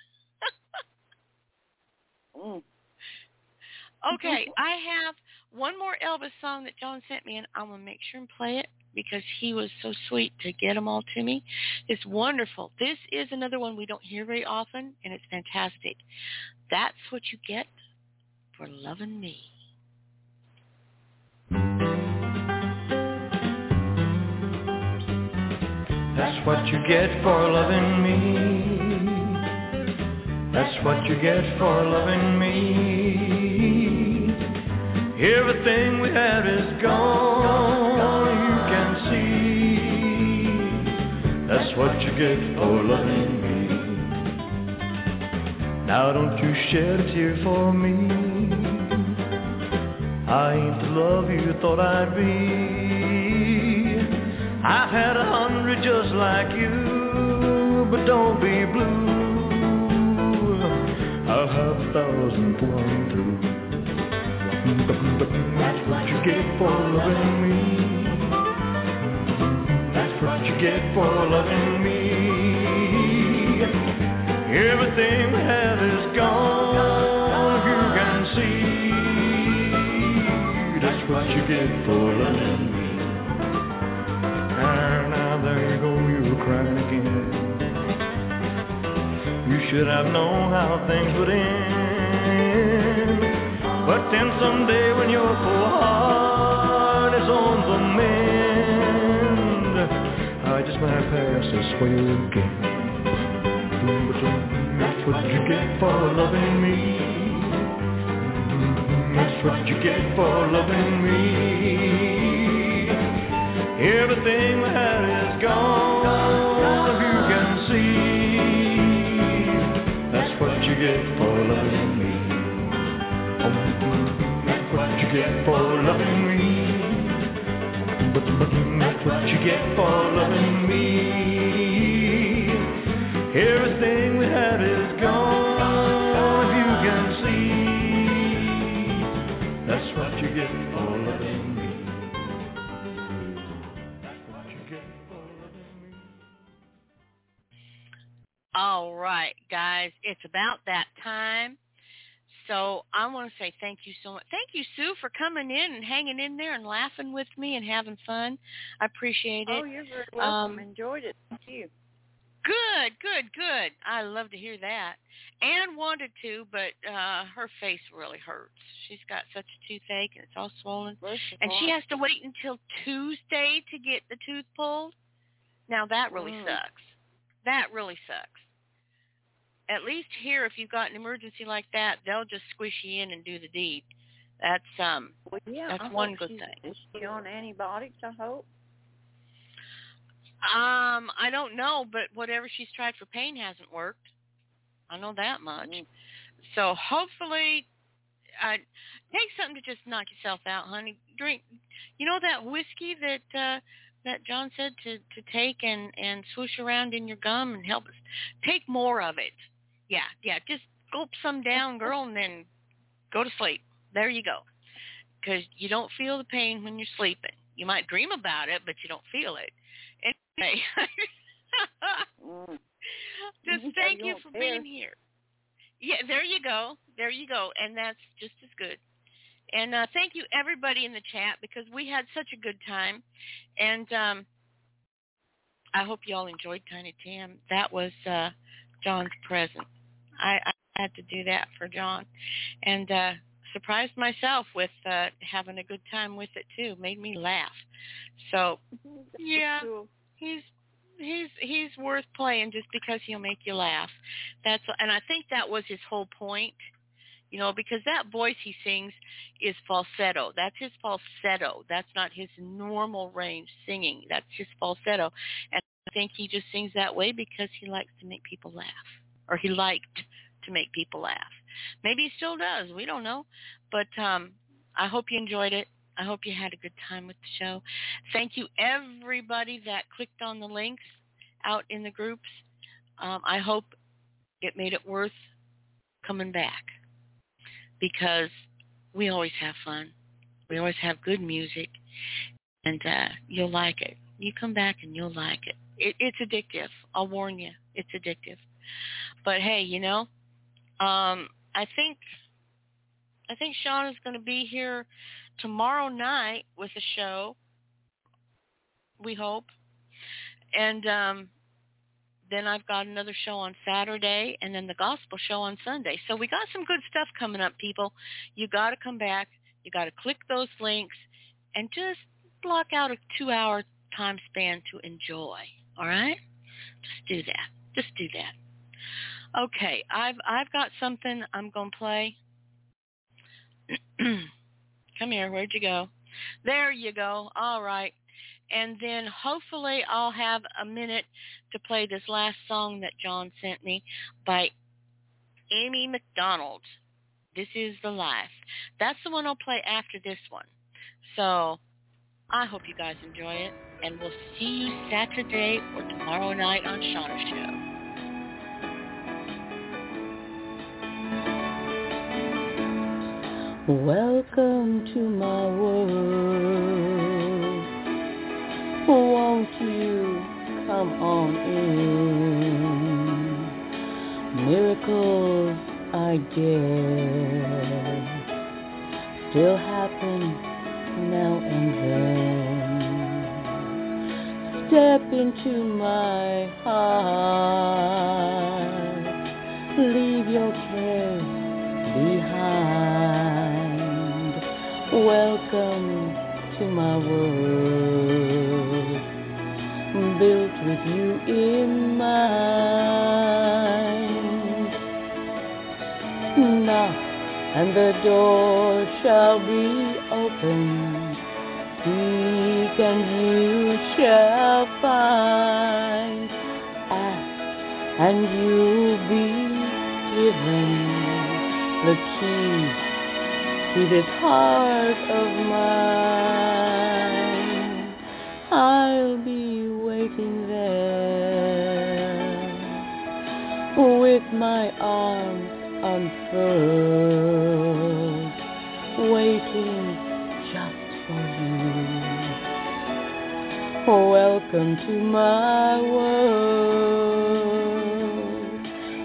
mm. Okay, I have one more Elvis song that John sent me, and I'm going to make sure and play it because he was so sweet to get them all to me. It's wonderful. This is another one we don't hear very often, and it's fantastic. That's what you get for loving me. That's what you get for loving me. That's what you get for loving me. Everything we had is gone, you can see. That's what you get for loving me. Now don't you shed a tear for me. I ain't the love you thought I'd be. I've had a hundred just like you, but don't be blue. I'll have a thousand one too. That's what you get for loving me. That's what you get for loving me. Everything we have is gone, you can see. That's what you get for loving me. And now there you go, you're crying again. You should have known how things would end. But then someday when your full heart is on the mend, I just might pass this way again. But that's what you get for loving me. That's what you get for loving me. Everything we had is gone, you can see. That's what you get for loving me. That's what you get for loving me. But, but that's what you get for loving me. Everything we had is gone, you can see. That's what you get for loving me. All right, guys, it's about that time. So I want to say thank you so much. Thank you, Sue, for coming in and hanging in there and laughing with me and having fun. I appreciate it. Oh, you're very welcome. Um, Enjoyed it. Thank you. Good, good, good. I love to hear that. Anne wanted to, but uh, her face really hurts. She's got such a toothache, and it's all swollen. And she has to wait until Tuesday to get the tooth pulled. Now, that really Mm. sucks. That really sucks. At least here, if you've got an emergency like that, they'll just squish you in and do the deed. That's um, well, yeah, that's I one hope good she's, thing. Is she on antibiotics, I hope? Um, I don't know, but whatever she's tried for pain hasn't worked. I know that much. Mm. So hopefully, uh, take something to just knock yourself out, honey. Drink, you know that whiskey that uh, that John said to, to take and, and swoosh around in your gum and help us. Take more of it. Yeah, yeah. Just gulp some down, girl, and then go to sleep. There you go. Because you don't feel the pain when you're sleeping. You might dream about it, but you don't feel it. Anyway, mm. just thank you for being here. Yeah, there you go. There you go. And that's just as good. And uh, thank you, everybody in the chat, because we had such a good time. And um, I hope you all enjoyed Tiny Tim. That was uh, John's present. I, I had to do that for John. And uh, surprised myself with uh, having a good time with it, too. Made me laugh. So, yeah, he's he's he's worth playing just because he'll make you laugh. That's And I think that was his whole point. You know, because that voice he sings is falsetto. That's his falsetto. That's not his normal range singing. That's his falsetto. And I think he just sings that way because he likes to make people laugh, or he liked to make people laugh. Maybe he still does. We don't know. But um, I hope you enjoyed it. I hope you had a good time with the show. Thank you, everybody that clicked on the links out in the groups. Um, I hope it made it worth coming back, because we always have fun. We always have good music, and uh, you'll like it. You come back and you'll like it. it. It's addictive. I'll warn you. It's addictive. But hey, you know, um, I think I think Sean is going to be here tomorrow night with a show, we hope. And um, then I've got another show on Saturday, and then the gospel show on Sunday. So we got some good stuff coming up, people. You got to come back. You got to click those links and just block out a two-hour time span to enjoy. All right? Just do that. Just do that. Okay, I've I've got something I'm going to play. Come here. Where'd you go? There you go. All right. And then hopefully I'll have a minute to play this last song that John sent me by Amy McDonald. This is The Life. That's the one I'll play after this one. So I hope you guys enjoy it. And we'll see you Saturday or tomorrow night on Shauna's Show. Welcome to my world. Won't you come on in? Miracles, I guess, still happen now and then. Step into my heart. Leave your cares behind. Welcome to my world, built with you in mind. Knock and the door shall be opened. Seek and you shall find. Ask and you'll be given the keys to this heart of mine. I'll be waiting there with my arms unfurled, waiting just for you. Welcome to my world.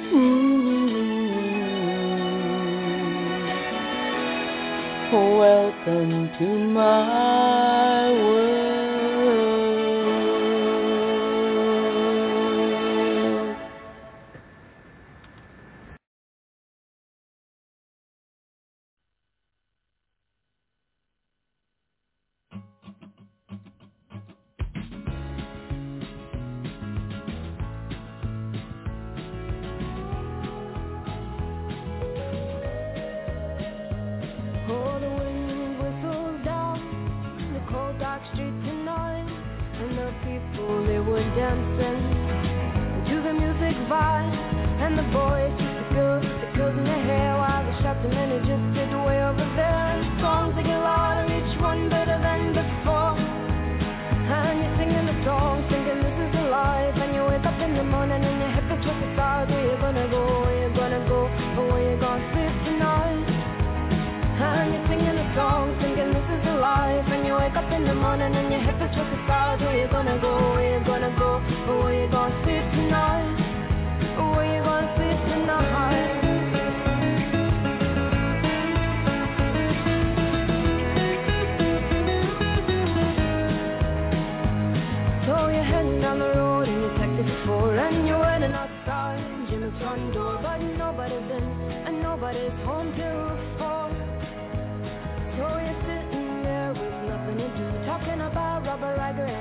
Mm-hmm. Welcome to my world. Talking about Robert Riger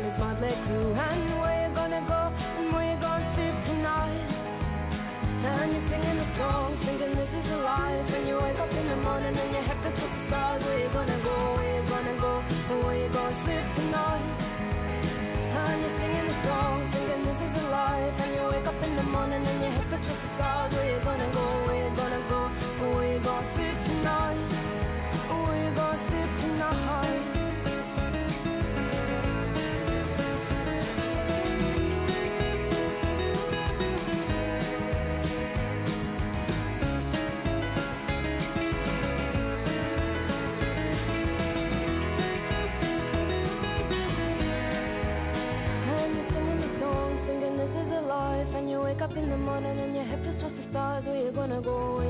gonna go